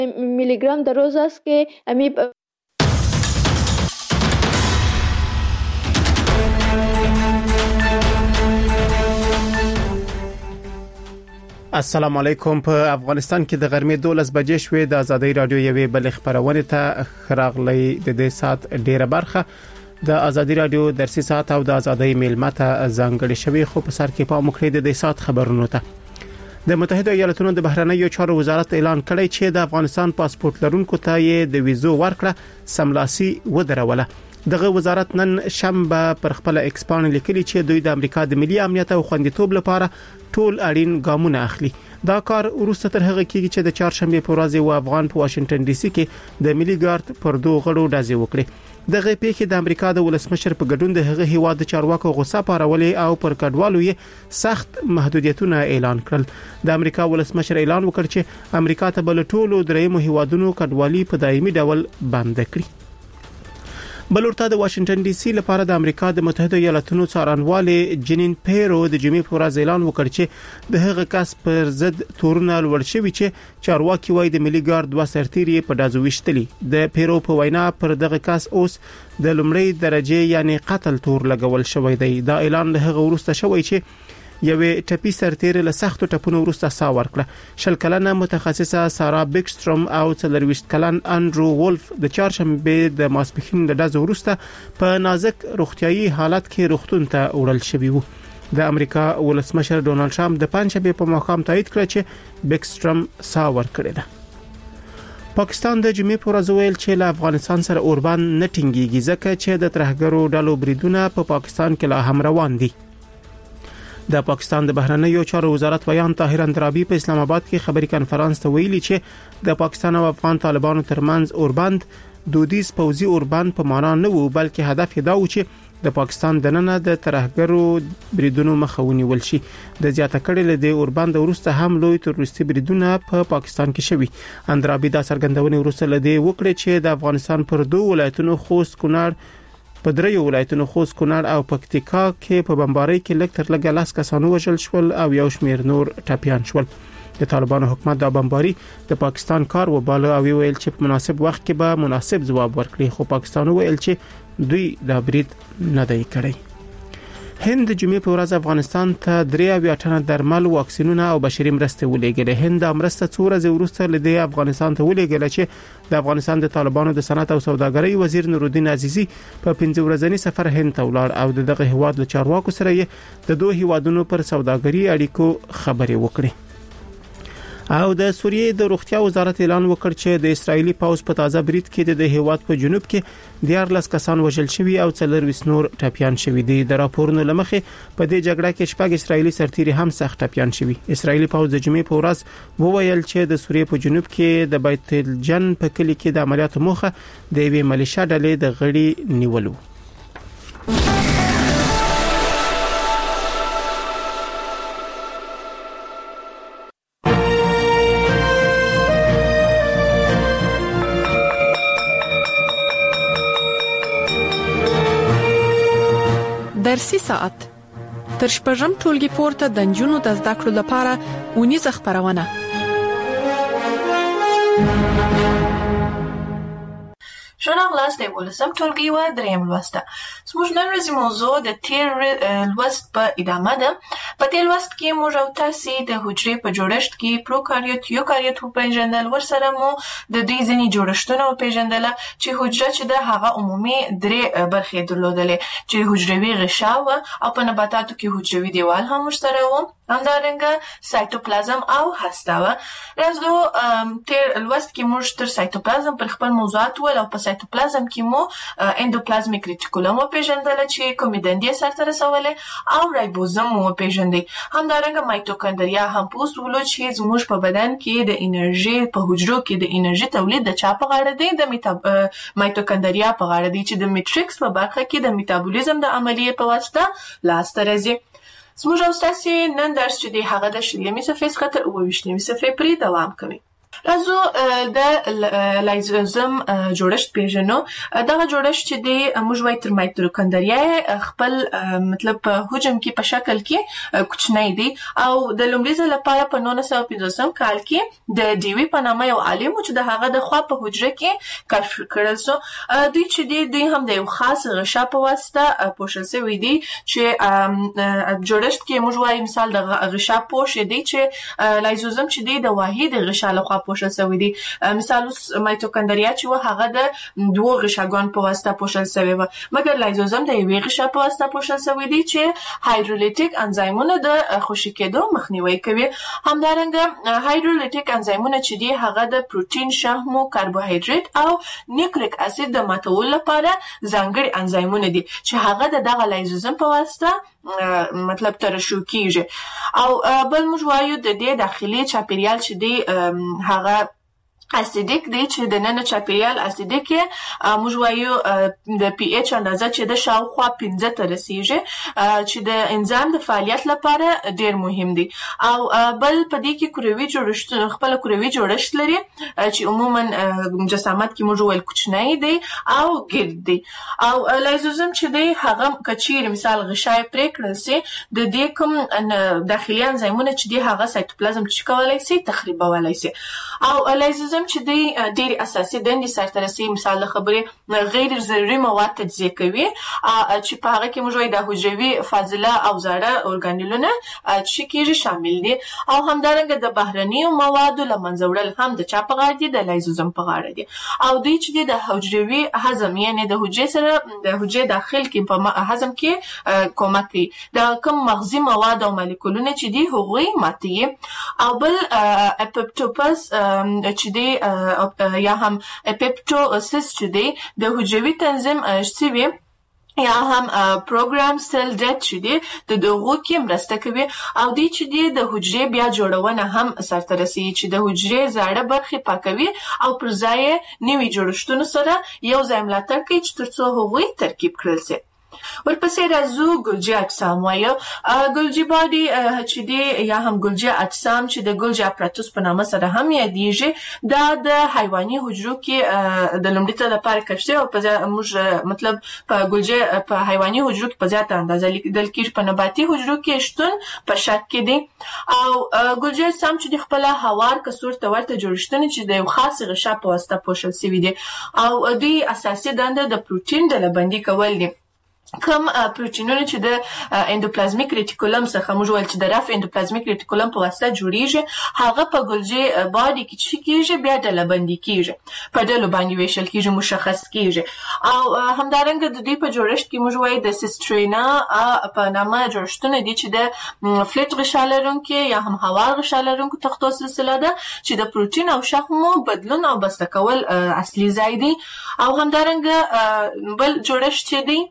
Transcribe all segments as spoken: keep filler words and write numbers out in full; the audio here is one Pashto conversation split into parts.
میلی گرم در روز است که امی السلام علیکم. په افغانستان کې د غرمې دولس بجې شوې. د ازادي رادیو یوې بل خبرونه ته خراغلی د دې سات ډیره برخه د ازادي رادیو درسي سات او د ازادي میلمته ځانګړي شوی، خو په سر کې په مخکې د دې سات خبرونه ته د متحده ایالاتونو د بهرنیو چارو وزارت اعلان کړی چې د افغانستان پاسپورت لرونکو ته یې د ویزو ورکړه سملاسي ودروله. دغه وزارت نن شنبه پر خپل ایکس باندې لیکلي چې دوی د امریکا د ملي امنیت او خوندیتوب لپاره ټول اړین ګامونه اخلي. دا کار وروسته تر هغه کېږي چې د چهارشنبه په ورځ یو افغان په واشنگټن ډي سي کې د ملي ګارد پر دوه غړو ډزې وکړي. دغه پیښې د امریکا د ولسمشر په ګډون د هغه هیواد د چارواکو غوسه پارولې او پر کډوالو یې سخت محدودیتونه اعلان کړل. د امریکا ولسمشر اعلان وکړ چې امریکا ته بل ټولو درېیمو هیوادونو کډوالي په دایمي ډول بند کړي. بلورته د واشنگټن ډي سي لپاره د امریکا د متحده ایالاتونو څارنوالې جنین پیرو د جمعې په ورځ اعلان وکړ چې د هغه کس پر ضد تورونه لوړ شوي چې چارواکي وایي د ملي ګارد دوه سرتیري په دازو وشتلي. د پیرو په وینا پر دغه کس اوس د لومړی درجه یعنی قتل تور لګول شوی دی. دا اعلان له هغه وروسته شوی چې یوې ټپي سرتیر له سختو ټپونو وروسته سا ورکړه. شل کلنه متخصصه سارا بیکستروم او څلرويشت کلن انډرو وولف د چهارشنبه د ماسپښین د داز وروسته په نازک روغتيایي حالت کې روغتون ته وړل شوی وو. د امریکا ولسمشر ډونالد ټرمپ د پنځشنبه په ماښام تایید کړ چې بیکستروم سا ورکړه ده. پاکستان د جمعې په ورځ ویل چې له افغانستان سره اوربان نه ټینګيږي ځکه چې د ترهګرو ډلو بریدونه په پا پاکستان کې لا هم روان دي. د پاکستان د بهرنیو چارو وزارت بیان طاهر اندرابي په اسلام آباد کې خبري کانفرنس ته ویلي چې د پاکستان او افغان طالبانو ترمنځ اوربند دودیز پوزي اوربند په معنا نه وو، بلکې هدف یې دا و چې د پاکستان دننه د ترهګرو بریدونو مخه ونیول شي. د زیاته کړي له دې اوربند وروسته هم لوی تروریستي بریدونه په پا پاکستان کې شوي. اندرابي دا څرګندونه وروسته له دې وکړه چې د افغانستان پر دوه ولایتونو خوست، کونړ په دریو ولایتونو خوست، کونړ او پکتیکا کې په بمبارۍ کې لږ تر لږه لاس کسانو وژل شول او یو شمېر نور ټپيان شول. د طالبانو حکومت دا بمباري د پاکستان کار وباله او ویل چې په مناسب وخت کې به مناسب ځواب ورکړي، خو پاکستان ویل چې دوی دا برید نه دی کړی. هند د جمعې په ورځ افغانستان ته درې اویا ټنه درمل، واکسینونه او بشري مرستې ولېږلې. هند امرسته څو ورځې وروسته لدې افغانستان ته ولېږله چې د افغانستان د طالبانو د صنعت او سوداګرۍ وزیر نورالدین عزیزی په پنځه ورځنی سفر هند ته ولاړ او دغه هیواد له چارواکو سره یې د دوه هیوادونو پر سوداګرۍ اړیکو خبرې وکړې. او د سوریې د روغتیا وزارت اعلان وکړ چې د اسرایلی پوځ په تازه برید کې د هیواد په جنوب کې دیارلس کسان وژل شوي او څلرويشت نور ټپيان شوي دي. د راپورونو لمخې په دې جګړه کې شپږ اسرایلی سرتیري هم سخت ټپيان شوي. اسرایلی پوځ د جمعې په ورځ وویل چې د سوریې په جنوب کې د بیت الجن په کلی کې د عملیاتو موخه د یوې ملیشیا ډلې د غړي نیولو. درسي ساعت تر شپږم ټولګي پورته د نجونو د زده کړو لپاره اونیزه خبرونه. شنو غلاس د ولسم ټولګي و دریم لوسته. زموږ نن ورځې موضوع د تیر لوست په ادامه ده. په دې لوست کې موږ او تاسو د حجرې په جوړښت کې پروکاریوت، یوکاریوت په پیژندل، ورسره مو د دې ځینې جوړښتونه په پیژندل چې حجره چې د هغه عمومي درې برخې درلودلې چې حجروي غشا و او په نباتاتو کې حجروي دیوال هم ورسره و، همدارنګه سایتوپلازم او هسته و. راځو تیر لوست کې موږ تر سایتوپلازم پر خپل موضوعات ول او په سایتوپلازم کې مو اندوپلازمیک ریټیکولم او پیژندل چې کومې دندې سرته رسولې او رایبوزوم او پیژندل. همدارنګه مایټوکاندریا هم پوسولو چې زموږ په بدن کې د انرژي په حجرو کې د انرژي تولید د چا په غاړه دی؟ د مایټوکاندریا په غاړه دی چې د میټریکس په برخه کې د میټابولیزم د عملیې په واسطه لاسته راځي. زموږ او تاسو نن درس چې دی هغه د شلمې صفحې څخه تر اووه ویشتمې صفحې پورې دوام کوي. راځو د لایزوزم جوړښت پیژنو. دغه جوړښت چې دی موږ وایو تر مایتوکندریا خپل مطلب په حجم کې په شکل کې کوچنی دی او د لومړي ځل لپاره په نولس سوه پنځوسم کال کې د ډیوي په نامه یو عالم چې د هغه د خوا په حجره کې کشف کړل سو. دوی چې دی دوی هم د یو خاص غشا په واسطه پوښل شوی دی چې جوړښت کې موږ وایو مثال د غشا پوښ دی چې لایزوزم چې دی د واحد غشا لخوا پوښل شوی دی. مثال مایتوکندریا چې و هغه د دوه غشاګانو په واسطه پوښل شوی و، مګر لایزوزم د یوې غشا په واسطه پوښل شوی دی چې هایدرولیټیک انزایمونه د خوشې کېدو مخنیوي کوي. همدارنګه هایدرولیټیک انزایمونه چې دی هغه د پروتین، شحمو، کاربوهایډریټ او نیوکلیک اسید د ماتولو لپاره ځانګړي انزایمونه دي چې هغه د دغه لایزوزم په واسطه مطلب ترشح کیږي. او بل موږ وایو د دې داخلي چاپیریال چې دی هغه اسیدیک دی چې د نن چاپیریال اسیدیک موږ وایو د پی ایچ اندازه چې د شاوخوا پنځه ته رسیږي چې د انزیم د فعالیت لپاره ډیر مهم دی. او بل په دې کې کروي جوړښت خپل کروي جوړښت لري چې عموما جسامت کې موږ ویل کوچنی دی او ګرد دی. او لایزوزم چې دی هغه کچیر مثال غشای پرې کړل سي د دې کوم داخلي انزیمونه چې دی هغه سایتوپلازم چې کولای شي تخریبولای شي. او لایزوزم چې دی ډېر اساسي دندې سرته رسوي. مثال د خبرې غیر ضروري مواد تجزیه کوي چې په هغه کې موږ وایو د حجروي فاضله او زاړه ارګانیلونه چې کېږي شامل دي. او همدارنګه د بهرنیو موادو له منځه وړل هم د چا په غاړه دي؟ د لایزوزم په غاړه دي. او دوی چې دی د حجروي هضم یعنې د حجرې سره د حجرې داخل کې په هضم کې کومک کوي. د کوم مغزي مواد او مالیکولونه چې دي هغوی ماتوي. او بل اپوپټوپس چې دی یا هم اپیپټوسس چې دی د حجروي تنظیم شوي یا هم پروګرام سیل ډیت چې دی د دغو کې مرسته کوي. او دی چې دی د حجرې بیا جوړونه هم سرته رسوي چې د حجرې زاړه برخې پاکوي او پر ځای نوي جوړښتونو سره یو ځای ملاتړ کوي چې تر څو هغوی ترکیب کړل شي. ورپسې راځو ګلجي اجسام وایو. ګلجي باډي چې دی یا هم ګلجي اجسام چې د ګلجي اپراتوس په نامه سره هم یادیږي دا د حیواني حجرو کې د لومړي ځل لپاره کشف شوی او په موږ مطلب په ګلجي په حیواني حجرو کې په زیاته اندازه لیدل کېږي، په نباتي حجرو کې شتون په شک کې دی. او ګلجي اجسام چې د خپل هوار کڅوړ ته ورته جوړښتونه چې د یو خاص غشا په واسطه پوښل شوي دي. او دوی اساسي دنده د پروتین ډلبندي کول دي. کوم پروتینونه چې د اندوپلازمیک ریټیکولم څخه موږ ویل چې د رف اندوپلازمیک ریټیکولم په واسطه جوړیږي هغه په ګلجي باډي کې چې کېږي بیا ډلبندي کېږي، په ډلو باندې ویشل کېږي، مشخص کېږي. او همدارنګه د دوی په جوړښت کې موږ وایو د سیسټرینا په نامه جوړښتونه دي چې د فلټ غشا لرونکي یا هم هوار غشا لرونکو تختو سلسله ده چې د پروتین او شحمو بدلون او بسته کول اصلي ځای دی. او همدارنګه بل جوړښت چې دی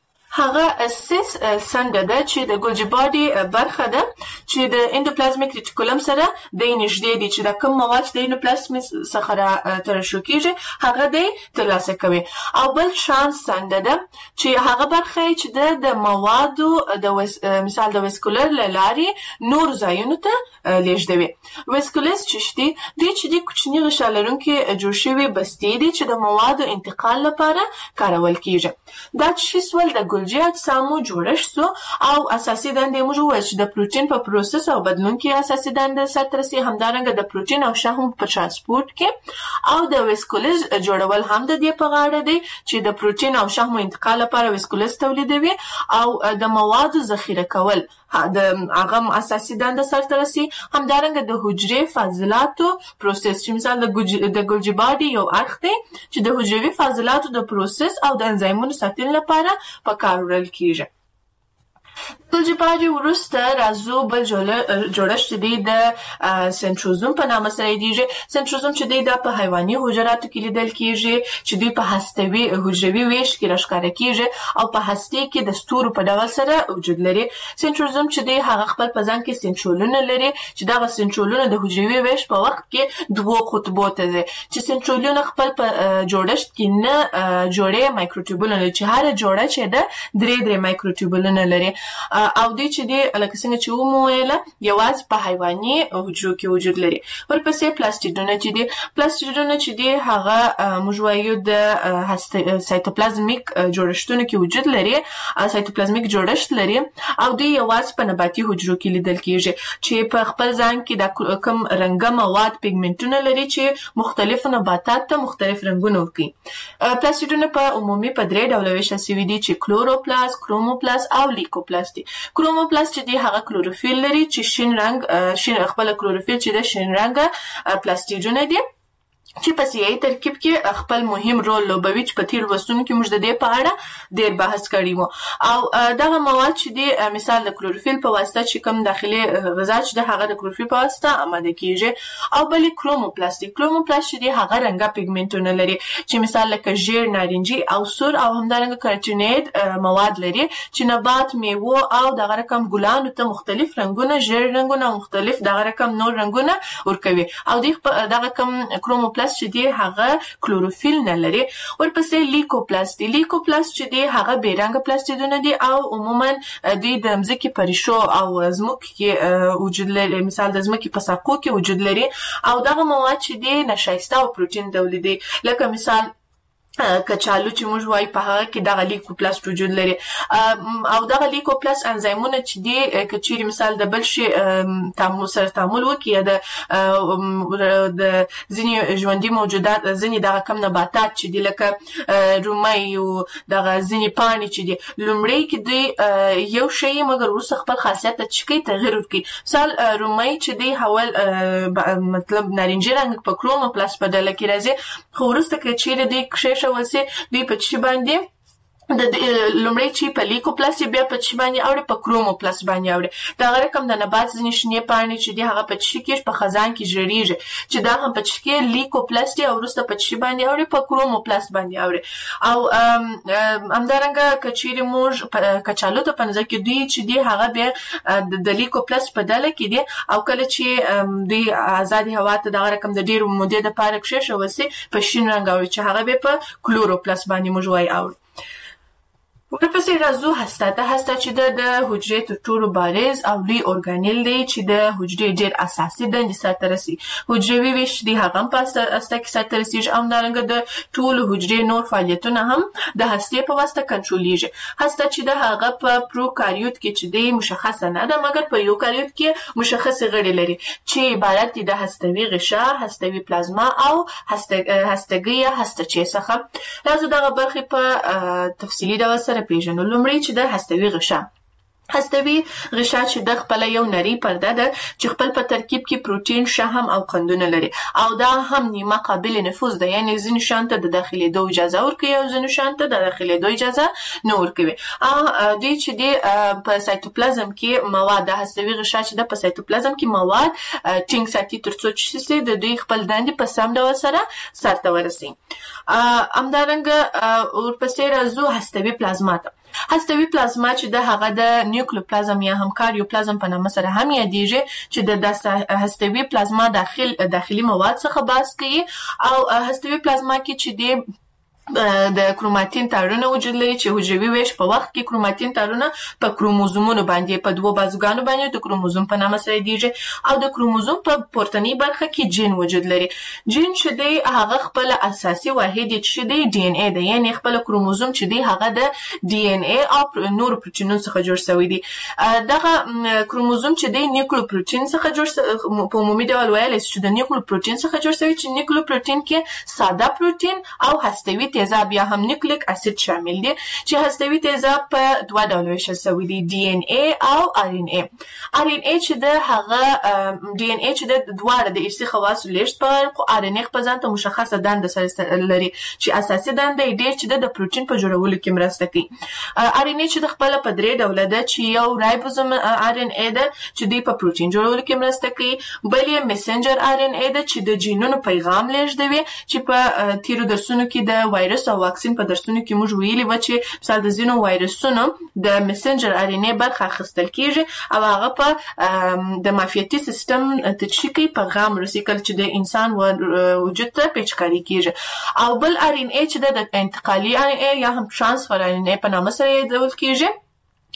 هغه سیس څنګه ده چې د ګلجي باډي برخه ده چې د اندوپلازمیک ریټیکولم سره د نږدې دي چې د کوم مواد د اندوپلازم څخه را ترشح کېږي هغه دی ترلاسه کوي. او بل شانس څنګه ده چې هغه برخه چې د موادو د مثال د ویسکولر له لارې نور ځایونو ته لیږدوي. ویسکولس چې دي دوی چې دي کوچني غشا لرونکي جوړ شوي بستې دي چې د موادو انتقال لپاره کارول کېږي. دا چې سول د ګلجي اجسامو جوړښت سو او اساسي دندې موږ وایو چې د پروتین په پروسس او بدلون کې اساسي دنده سرته رسي. همدارنګه د پروتین او شحم په ترانسپورت کې او د ویسکولز جوړول هم د دې په غاړه دی چې د پروتین او شحم انتقال لپاره ویسکولز تولیدوي او د موادو ذخیره کول د هغه اساسي دنده سرته رسي. همدارنګه د حجرې فاضلاتو پروسس چې مثال د ګلجي باډي یو اړخ دی چې د حجروي فاضلاتو د پروسس او د انزایمونو ساتلو لپاره په کار وړل کېږي. ګلجي باډي وروسته راځو بل جوړښت دی د سنټروزوم په نامه سره یادیږي. سنټروزوم چې دی دا په حیواني حجراتو کې لیدل کېږي چې دوی په هستوي حجروي ویش کې راښکاره کېږي او په هستې کې د ستورو په ډول سره وجود لري. سنټروزوم چې دی هغه خپل په ځان کې سنټرولونه لري چې دغه سنټرولونه د حجروي ویش په وخت کې دوو قطبو ته ځي چې سنټرولونه خپل په جوړښت کې نه جوړې مایکروټیوبولونه لري چې هر جوړه چې ده درې درې مایکروټیوبولونه لري. او دې چې دی لکه څنګه چې ومو ویله یوازې په حیواني حجرو کې وجود لري. ورپسې پلاستیدونه چې دی پلاستیدونه چې دی هغه موږ وایو د سایتوپلازمیک جوړښتونو کې وجود لري، سایتوپلازمیک جوړښت لري او دوی یوازې په نباتي حجرو کې لیدل کیږي چې په خپل ځان کې د کوم رنګه مواد پیګمنټونه لري چې مختلف نباتات ته مختلف رنګونه ورکوي. پلاستیدونه په عمومي په درې ډوله ویشل شوي دي چې کلوروپلاست، کروموپلاست او لیکوپلاست دي. کروموپلاست چې دی هغه کلوروفیل لري چې شین رنګ شین خپل کلوروفیل چې د شین رنګه پلاستیدونه دي چې په سیاسي ترکیب کې خپل مهم رول لوبوي چې په تیر وسونو کې موږ د دې په اړه ډېر بحث کړی وو. او دغه مواد چې دی مثال د کلوروفیل په واسطه چې کوم داخلي غذا چې د هغه د کلوروفیل په واسطه آماده کیږي. او بلې کروموپلاست کروموپلاست چې دی هغه رنګه پیګمنټونه لري چې مثال لکه ژیړ، نارنجي او سور او همدارنګه کارټینیډ مواد لري چې نبات، میوه او دغه رقم ګلانو ته مختلف رنګونه، ژیړ رنګونه او مختلف دغه رقم نور رنګونه ورکوي. او دغه کوم کروموپلاست چې دی هغه کلوروفیل نه لري. ورپسې لیکوپلاست لیکوپلاست چې دی هغه بې رنګه پلاستیدونه دي او عموما دوی د ځمکې په ریښو او ځمکو کې وجود لري، مثال د ځمکې په ساقو کې وجود لري او دغه مواد چې دی نشایسته او پروتین تولیدوي، لکه مثال کچالو چې موږ وایي په هغه کې دغه لیکوپلاست وجود لري. او دغه لیکوپلاست انزایمونه چې دی که چیرې مثال د بل شي تعامل سره تعامل وکړي یا د ځینې ژوندي موجودات ځینې دغه کم نباتات چې دی لکه رومۍ او دغه ځینې پاڼې چې دی لومړی کې دوی یو شی مګر وروسته خپل خاصیت ته چې کوي تغیر ورکوي. مثال رومۍ چې دی حول مطلب نارنجي رنګ په کروموپلاست په ډله کې راځي، خو وروسته که چیرې دی کښې ولسي دوی په چی باندې د لومړی چې په لیکوپلاست بیا په چی باندې اوړي په کروموپلاست باندې اوړي. دا غره کوم د نبات ځینې شنې پاڼې چې دی هغه په چی کې په خزان کې ژړیږي چې دا هم په چی کې لیکوپلاست او وروسته په چی باندې اوړي په کروموپلاست باندې اوړي. او همدارنګه کچېرې موږ کچالو ته پنځه کې دوی چې دی هغه بیا د لیکوپلاست په ډله کې دی او کله چې دوی آزادي هوا ته دا رقم د ډیرو مودې د پاره کښې شوسي په شین رنګ اوړي چې هغه به په کلوروپلاست باندې موږ وایي اوړي. ورپسې راځو هسته ته. هسته چې د حجرې تر ټولو بارز او لوی ارګانیل دی چې د حجرې ډېر اساسي دندې سرته رسي. حجروي ویش دی هغه هم په هسته کې سرته رسیږي او همدارنګه د ټولو حجرې نور فعالیتونه هم د هستې په واسطه کنټرولېږي. هسته چې د هغه په پروکاریوت کې چې دی مشخصه نه ده مګر په یوکاریوت کې مشخصې غړي لري چې عبارت دي د هستوي غشا، هستوي پلازما او هستګي یا هستچې څخه. راځو دغه برخې په تفصیلي ډول سره پیژنو. لومړی چې د هستوي غشا هستوي غشا چې د خپل یو نری پرده ده چې خپل په ترکیب کې پروتین، شحم او قندونه لري او دا هم نیمه قابل نفوذ ده، یعنی ځینې شیانو ته د داخلېدو اجازه ورکوي او ځینې شیانو ته د داخلېدو اجازه نه ورکوي. او دوی چې دی په سایتوپلازم کې مواد د هستوي غشا چې د په سایتوپلازم کې مواد ټینګ ساتي تر څو چې د دوی خپل دندې په سم ډول سره سرته ورسي. همدارنګه ورپسې راځو هستوي پلازما ته. هستوي پلازما چې د هغه د نیوکلیوپلازم یا هم کاریوپلازم په نامه سره هم یادېږي چې د هستوي پلازما داخل داخلي مواد څخه بحث کوي. او هستوي پلازما کې چې دی د کروماتین تارونه وجود لري چې حجروي ویش په وخت کې کروماتین تارونه په کروموزومونو باندې په دوه بازوګانو باندې د کروموزوم په نامه سره یادېږي او د کروموزوم په پورتنۍ برخه کې جین وجود لري. جین چې دی هغه خپل اساسي واحد چې دی ډي ان اي دی، یعنی خپل کروموزوم چې دی هغه د ډي ان اي او نور پروتینونو څخه جوړ شوی دی. دغه کروموزوم چې دی نیوکلیوپروتین څخه جوړ په عمومي ډول ویل چې د نیوکلیوپروتین څخه جوړ شوی چې نیوکلیوپروتین کې ساده پروتین او هستوي تیزاب یا هم نیوکلیک اسید شامل دي چې هستوي تیزاب په دوه ډول ویشل شوی دي، ډي ان اي او ار ان اي. ار ان اي چې د هغه ډي ان اي چې د دواړه د ارثي خواصو لېږد په خو ار ان اي خپل ځان ته مشخصه دنده سره لري چې اساسي دنده یې ډېر چې د پروتین په جوړولو کې مرسته کوي. ار ان اي چې د خپل په درې ډوله ده چې یو رایبوزوم ار ان اي ده چې د په پروتین جوړولو کې مرسته کوي، بل یې میسنجر ار ان اي ده چې د جینونو پیغام لېږدوي چې په تیرو درسونو کې د وایرس او واکسین په درسونو کې موږ ویلي و چې مثال د ځینو وایرسونو د میسنجر ار ان اي برخه اخیستل کیږي او هغه په د معافیتي سیستم تشکیل پیغام رسي کله چې د انسان وجود ته پیچکاري کیږي. او بل ار ان اي چې د انتقالي ار ان اي یا هم ترانسفر ار ان اي په نامه سره یادول کیږي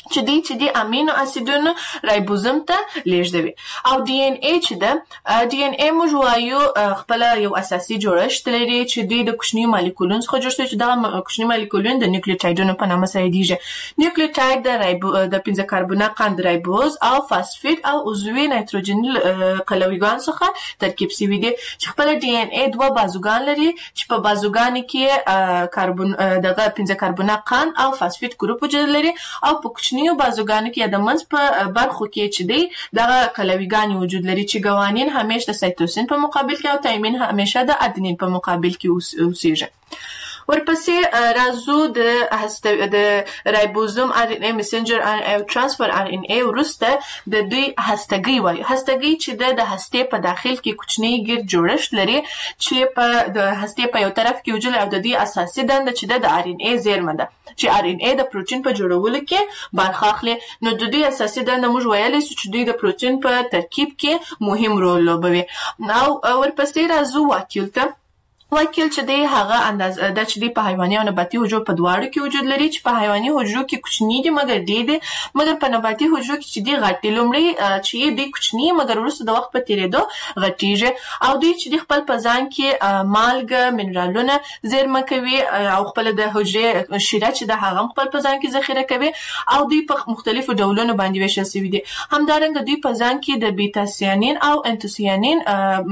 چې دی چې دی امینو اسیدونو رایبوزوم ته لیږدوي. او ډي ان اي چې ده ډي ان اي موږ وایو خپل یو اساسي جوړښت لري چې دوی د کوچني مالیکولونو څخه جوړ شوی چې دغه کوچني مالیکولونه د نیوکلیوټایډونو په نامه سره یادیږي. نیوکلیوټاید د رایبو د پنځه کاربونه قند رایبوز او فاسفید او عضوي نایتروجن قلویګان څخه ترکیب شوي دي چې خپل ډي ان اي دوه بازوګان لري چې په بازوګانو کې کاربون دغه پنځه کاربونه قند او فاسفید ګروپ وجود لري او په نیو بازوګانو کې د منځ په برخو کې چې دی دغه قلویګان وجود لري چې ګوانین همیشه د سایتوسین په مقابل کې او تایمین همیشه د ادنین په مقابل کې اوسېږي. ورپسې راځو د هسته د رایبوزوم ار ان اي میسنجر ار ان اي او ترانسفر ار ان اي وروسته د دوی هستګي وایي. هستګي چې د هستې په داخل کې کوچنی ګرد جوړښت لري چې په د هستې په یو طرف کې وجود او د دې اساسي دنده چې د ار ان اي زیرمه ده چې ار ان اي د پروتین په جوړولو کې برخه اخلي. نو د دې اساسي دنده موږ ویلای شو چې دوی د پروتین په ترکیب کې مهم رول لوبوي. او ورپسې راځو واکیول ته. واکیل چې دی هغه انداز د چې دی په حیواني او نباتي حجرو په دواړو کې وجود لري چې په حیواني حجرو کې کوچني دي مګر ډېر دي مګر په نباتي حجرو کې چې دی غټي لومړی چې دی کوچني مګر وروسته د وخت په تیریدو غټیږي او دوی چې دی خپل په ځان کې مالګه منرالونه زیرمه کوي او خپل د حجرې شیره چې د هغه خپل په ځان کې ذخیره کوي او دوی په مختلفو ډولونو باندې ویشل شوي دي. همدارنګه دوی په ځان کې د بیتا سیانین او انتوسیانین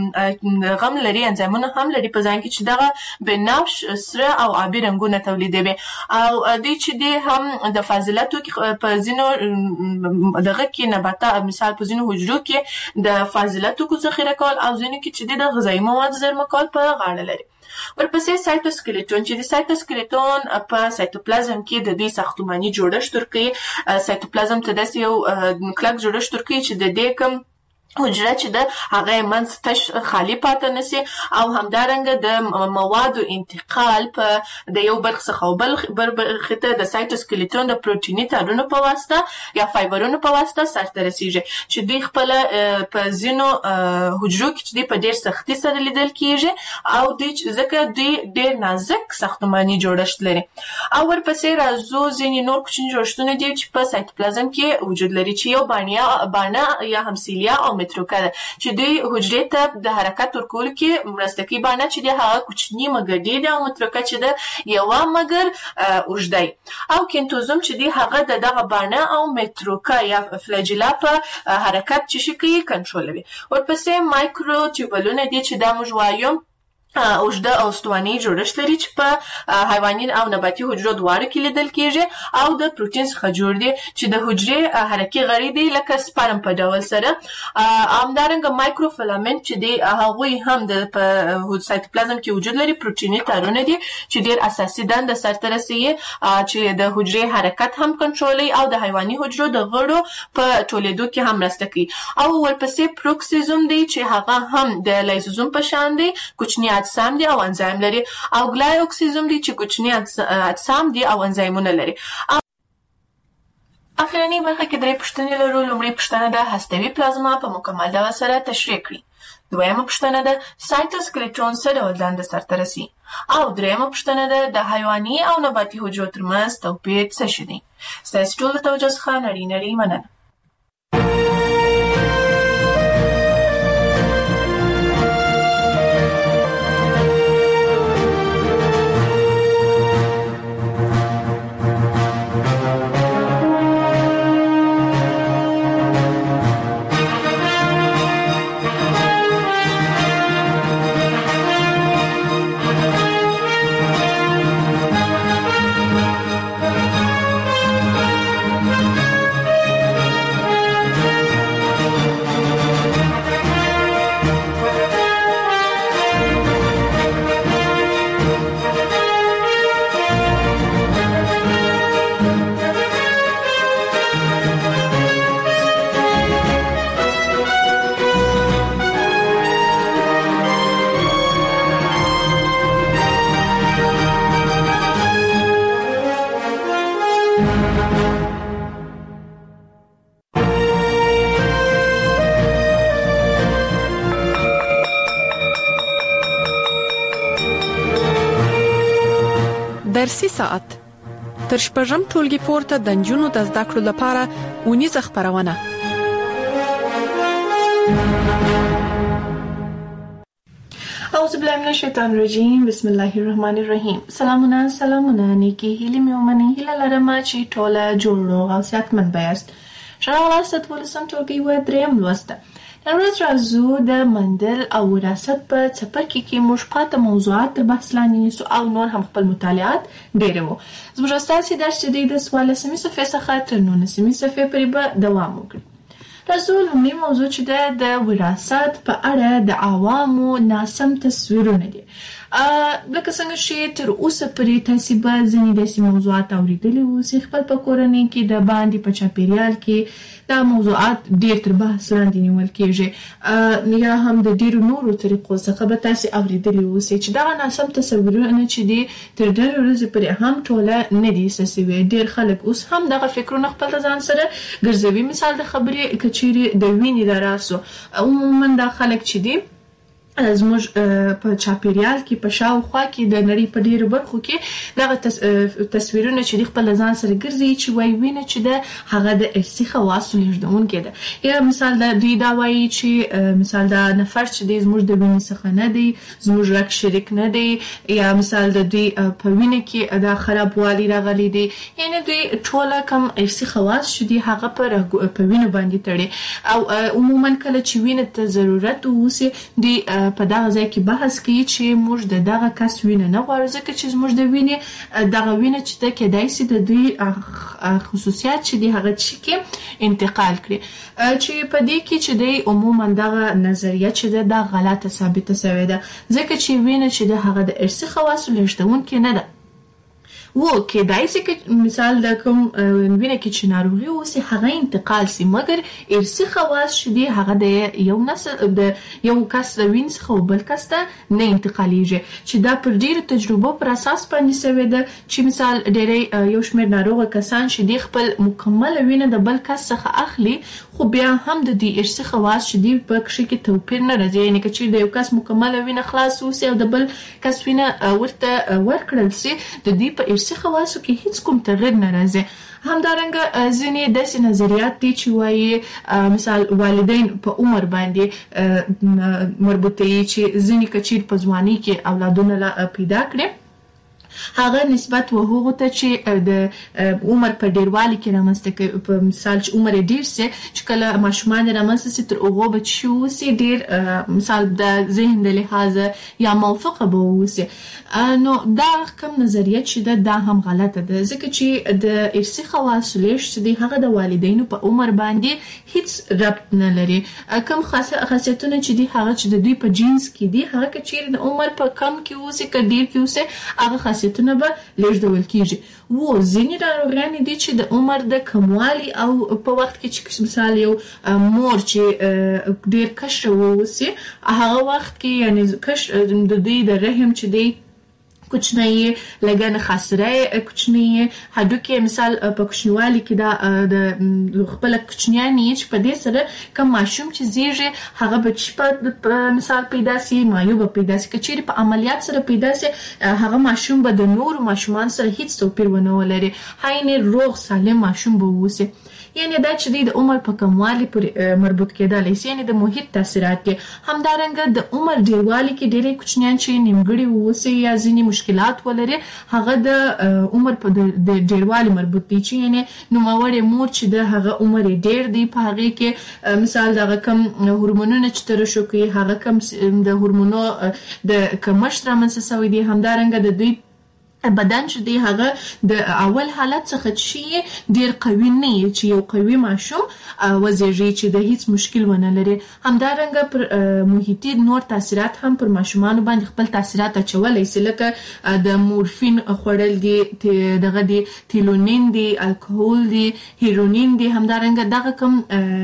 غم لري انزایمونه هم لري په ځان کې چې دغه بنفش سره او آبي رنګونه تولیدوي او دوی چې دی هم د فاضلاتو کې په ځینو دغه کې نباتات مثال په ځینو حجرو کې د فاضلاتو کو ذخیره کول او ځینو کې چې دی د غذایي موادو زیرمه کول په غاړه لري. ورپسې سایتوسکلیټون چې د سایتوسکلیټون په سایتوپلازم کې د دې ساختماني جوړښت ورکوي. سایتوپلازم ته داسې یو کلک جوړښت ورکوي چې د دې کوم حجره چې د هغه منځ تش خالی پاتې نشي او همدارنګه د موادو انتقال په د یو برخه څخه بل برخه ته د سایتوسکلیټون د پروتیني تارونو په واسطه یا فایبرونو په واسطه سرته رسیږي چې دوی خپل په ځینو حجرو کې چې په ډېر سختي سره لیدل کیږي او دوی ځکه دوی ډېر نازک ساختماني جوړښت لري. او ورپسې راځو ځینې نور کوچني جوړښتونه دي چې په سایتوپلازم کې وجود لري چې یو باڼه باڼه یا همسیلیا او متروکه ده چې دوی حجرې ته د حرکت ورکولو کې مرسته کوي. باڼه چې دی هغه کوچني مګر ډېر دی او متروکه چې ده یوه مګر اوږده دی. او کینتوزوم چې دی هغه د دغه باڼه او متروکه یا فلاجیلا په حرکت چې شي کوي کنټرولوي. ورپسې مایکرو ټیوبلونه دي چې دا موږ وایو اوږده او استواني جوړښت لري چې په حیواني او نباتي حجرو دواړو کې لیدل کېږي او د پروتین څخه جوړ دي چې د حجرې حرکي غړي دي لکه سپرم په ډول سره. همدارنګه مایکروفیلامنټ چې دی هغوی هم د په سایتوپلازم کې وجود لري پروتیني تارونه دي چې ډېر اساسي دنده سرته رسوي چې د حجرې حرکت هم کنټرولوي او د حیواني حجرو د غړو په ټولیدو کې هم مرسته کوي. او ورپسې پروکسیزوم دی چې هغه هم د لایزوزوم په شان دی کوچني اجسام دي او انزایم لري او ګلایوکسیزوم دي چې کوچني اجسام دي او انزایمونه لري. اخرنی برخه کې درې پوښتنې لرو. لومړی پوښتنه ده هستوي پلازما په مکمل ډول سره تشریح کړئ. دویمه پوښتنه ده سایتوسکلیټون څه ډول دنده سرته رسوي او دریمه پوښتنه ده د حیواني او نباتي حجرو ترمنځ توپیر څه شی دی. ستاسو ټول د توجه څخه نړۍ نړۍ مننه. درسي ساعت تر شپږم ټولګي پورته د نجونو د زده کړو لپاره ونیزه خبرونه. اعوذ بالله من الشیطان الرجیم. بسم الله الرحمن الرحیم. سلامونه سلامونه نیکی هیله مې ومنه هیله لرم چې ټوله جوړ او صحتمند بیاست. شراغلاست ولسم ټولګي و دریم لوسته. نن ورځ راځو د مندل او وراثت په څپرکي کې موږ پاته موضوعات تر بحث لاندې نیسو او نور هم خپل مطالعات ډیروو. زموږ ستاسو درس چې د څوارلسمې صفحې څخه تر نولسمې صفحې پورې به دوام وکړي. راځو لومړی موضوع چې ده د وراثت په اړه د عوامو ناسم تصویرونه دي. لکه څنګه چې تر اوسه پورې تاسو به ځینې داسې موضوعات اورېدلي اوسئ خپل په کورنۍ کې د باندې په چاپیریال کې دا موضوعات ډېر تر بحث لاندې نیول کېږي یا هم د ډېرو نورو طریقو څخه به تاسو اورېدلي اوسئ چې دغه ناسم تصویرونه چې دي تر ډېرې ورځې پورې هم ټوله نه دي ایسته سوي. ډېر خلک اوس هم دغه فکرونه خپل د ځان سره ګرځوي. مثال د خبرې که چیرې د وینې د راسو عموما دا خلک چې دي زموږ په چاپیریال کې په شاوخوا کې د نړۍ په ډیرو برخو کې دغه تصویرونه چې د خپل ځان سره ګرځي چې وایي وینه چې ده هغه د ارثي خواصو لېږدونکې ده. یا مثال د دوی دا وایي چې مثال دا نفر چې دی زموږ د وینې څخه نه دی زموږ رګ شریک نه دی یا مثال د دوی په وینه کې دا خرابوالی راغلی دی. یعنې دوی ټوله کم ارثي خواص چې دي هغه په وینو باندې تړي او عموما کله چې وینې ته ضرورت ووسي دوی په دغه ځای کې بحث کوي چې موږ د دغه کس وینه نه غواړو ځکه چې زموږ د وینې دغه وینه چې ده کېدای شي د دوی خصوصیات چې دي هغه چې کې انتقال کړي چې په دې کې چې دی عموما دغه نظریه چې ده دا غلطه ثابته شوې ده ځکه چې وینه چې ده هغه د ارثي خواصو لېږدونکې نه ده. و کېدای شي که مثال د کوم وینه کې چې ناروغي اوسي هغه انتقال شي مګر ارثي خواص چې دي هغه د یو نسل د یو کس د وینې څخه بل کس ته نه انتقالیږي چې دا پر ډېرو تجربو پر اساس باندې شوې ده چې مثال ډېری یو شمېر ناروغه کسان چې دي خپل مکمله وینه د بل کس څخه اخلي خو بیا هم د دې ارثي خواص چې دي په کښې کې توپیر نه راځي. یعنې که چیرې د یو کس مکمله وینه خلاص اوسي او د بل کس وینه ورته ورکړل شي د دې په ارثي خواصو کې هیڅ کوم تغیر نه راځي. همدارنګه ځینې داسې نظریات دي چې وایي مثال والدین په عمر باندې مربوطوي چې ځینې که چیرې په ځوانۍ کې اولادونه پیدا کړي هغه نسبت و هغو ته چې د عمر په ډیروالي کې رامنځته کوي. په مثال چې عمر یې ډیر سي چې کله ماشومان رامنځته سي تر هغو به چې اوسي ډیر مثال د ذهن د لحاظه یا موفقه به اوسي. نو دا کوم نظریه چې ده دا هم غلطه ده ځکه چې د ارثي خواصو لېږد چې دی هغه د والدینو په عمر باندې هیڅ ربط نه لري. کوم خاصیتونه چې دي هغه چې د دوی په جینس کې دي هغه که چیرې د عمر په کم کې اوسي که ډیر کې اوسي هغه خاصیتونه به لېږدول کېږي. و ځینې ناروغیانې دي چې د عمر د کموالي او په وخت کې چې مثال یو مور چې ډیر کشره واوسي هغه وخت کې یعنې کش د دوی د رحم چې دی کوچنی لګه نخاسره کوچنی هډوکي مثال په کوچنیوالي کې دا د خپل کوچنیانی چې په دې سره کوم ماشوم چې زیږي هغه بچی په مثال پیدا سي مایو به پیدا سي کچېری په عملیات سره پیدا سي هغه ماشوم به د نور ماشومان سره هیڅ توپیر ونه ولري هاینه روغ سالم ماشوم به ووسي. یعنی دا چې د عمر په کموالي پورې مربوط کېدلی شي یعنی د محیط تاثیرات کې همدارنګه د عمر ډیروالي کې ډېری کوچنیان چې نیمګړي ووسي یا ځینې مشکلات ولري هغه د عمر په د ډیروالي مربوط دي چې یعنی نوموړې مور چې د هغه عمر ډېر دی په هغې کې مثال دغه کم هورمونونه چې ترشح کوي هغه کم د هورمونو د کمښت رامنځته شوی دی. همدارنګه د دوی بدن چې دی هغه د اول حالت څخه چې ډیر قوي نه وي چې یو قوي ماشوم وزیږي چې د هیڅ مشکل ونه لري. همدارنګه پر محیطي نور تاثیرات هم پر ماشومانو باندې خپل تاثیرات اچولی شي لکه د مورفین خوړل دي دغه دي تیلونین دي الکوهول دي هیرونین دي. همدارنګه دغه کوم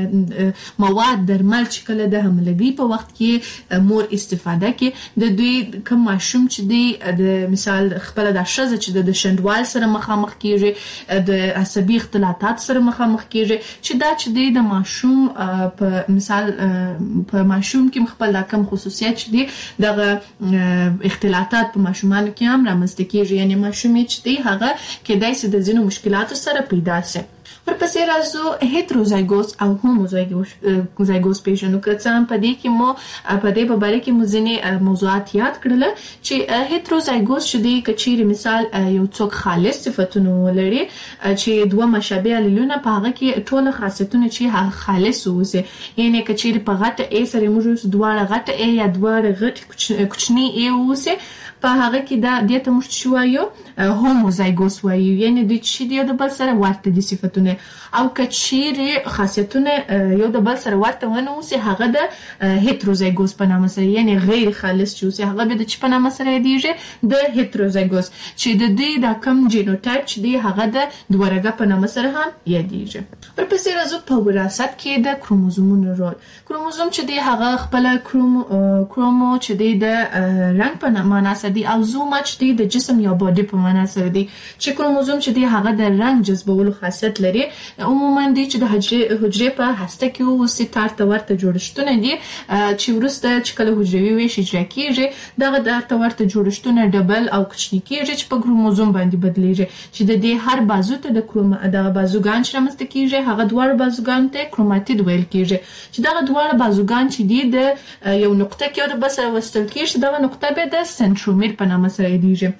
مواد درمل چې کله د حملګي په وخت کې مور استفاده کوي د دوی کوم ماشوم چې دی د مثال خپل د ښځه چې د شندوال سره مخامخ کیږي د عصبي اختلالات سره مخامخ کیږي چې دا چې د ماشوم په مثال په ماشوم کې خپل کم خصوصیت دي دغه اختلالات په ماشومان کې هم رامنځته کیږي یعنی ماشوم چې دی هغه کېدای شي د ځینو مشکلاتو سره پیدا شي ورپسې راځو هیتروزایګوس او هوموزایګوس پیژنو که څه هم په دې کې مو په دې په باره کې مو ځینې موضوعات یاد کړل چې هیتروزایګوس چې دی که چیرې مثال یو څوک خالص صفتونه ولري چې دوه مشابه الیلونه په هغه کې ټول خاصیتونه چې خالص اوسي یعنی که چیرې په غټه ای سره موږ دواړه غټه ای یا دواړه غټ کوچنی ای اوسي په هغه کې دا د ته مشت شو یو هوموزایګوس وایو یعنی د چې دی د بل سره ورته دي صفاتونه او کچيري خاصیتونه یو د بل سره ورته ونه اوسي هغه د هیتروزایګوس په نامه سره یعنی غیر خالص چې هغه به د چ په نامه سره دیږي د هیتروزایګوس چې د دې د کم جینوټایپ چې دی هغه د دوهرګه په نامه سره هم یادېږي ورپسې راځو په وراثت کې د کروموزومونو رول کروموزوم چې دی هغه خپل کرومو کرومو چې دی د رنګ په معنا سره دی او زوم چې دی د جسم یا باډي په معنا سره دی چې کروموزوم چې دی هغه د رنګ جذبولو خاصیت لري عموما دی چې د حجره حجره په هسته کې اوسې تارته ورته جوړښتونه دي چې ورسته چې کله حجروي ویش اجرا کیږي دغه تارته ورته جوړښتونه ډبل او کوچني کیږي چې په کروموزوم باندې بدلیږي چې د دې هر بازو ته د کروم د بازوګان چې رامنځته کیږي هغه دوه بازوګان ته کروماتید ویل کیږي چې دغه دوه بازوګان چې دي د یو نقطه کې د بس وستل کیږي دغه نقطه به د سنترومیر په نامه سره یادېږي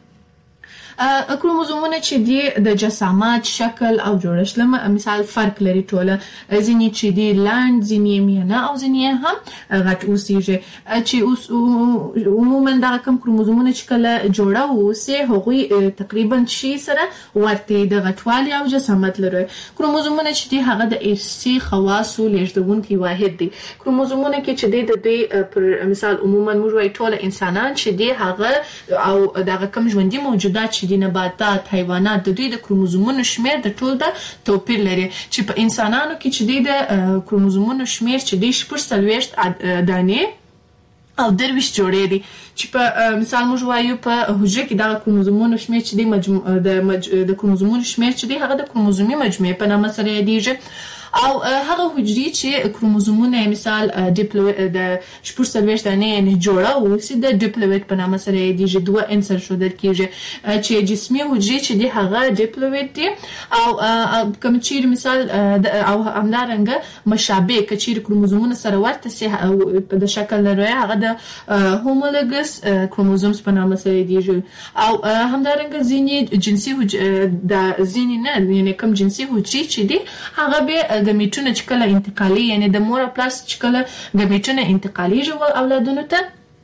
کروموزومونه چې دی د جسامت شکل او جوړښت لمه مثال فرق لري ټوله ځینې چې دی لاند ځینې میانه او ځینې هم غټ اوسېږي چې اوس عموما دا کوم کروموزومونه چې کله جوړه اوسې هغوی تقریبا شي سره ورته د غټوالي او جسامت لري کروموزومونه چې دی هغه د ارثي خواصو لېږدونکي واحد دي کروموزومونه کې چې دی د دوی پر مثال عموما موږ وایو ټول انسانان چې دی هغه او دغه کوم ژوندي موجودات چې د نباتات حیوانات د دوی د کروموزومونو شمیر د ټول د توپیر لري چې په انسانانو کې چې د کروموزومونو شمیر چې د شپږ څلوېښت دانې او درویشت جوړې دي چې په مثال موږ وایو په حجره کې د کروموزومونو شمیر چې د مجموع د مج... د کروموزومونو شمیر چې د هغه د کروموزومي مجموعه په نامه سره یادېږي او هغه حجرې چې کروموزومونه مثال ډیپلوئډ د شپږ څلوېښت دانې نه جوړه اوسي د ډیپلوئډ په نامه سره یادېږي دوه عنصر ښودل کیږي چې جسمي حجرې چې دی هغه ډیپلوئډ دي او کوم چیرې مثال او همدارنګه مشابه کچیر کروموزومونه سره ورته سي په شکل لري هغه د هومولوګس کروموزومز په نامه سره یادېږي او همدارنګه ځینې جنسي د ځینې نه یعنی کوم جنسي حجرې چې دي هغه به ګمیټونه چې کله انتقالي یعنی د مور پلاس چې کله ګمیټونه انتقالي اولادونو ته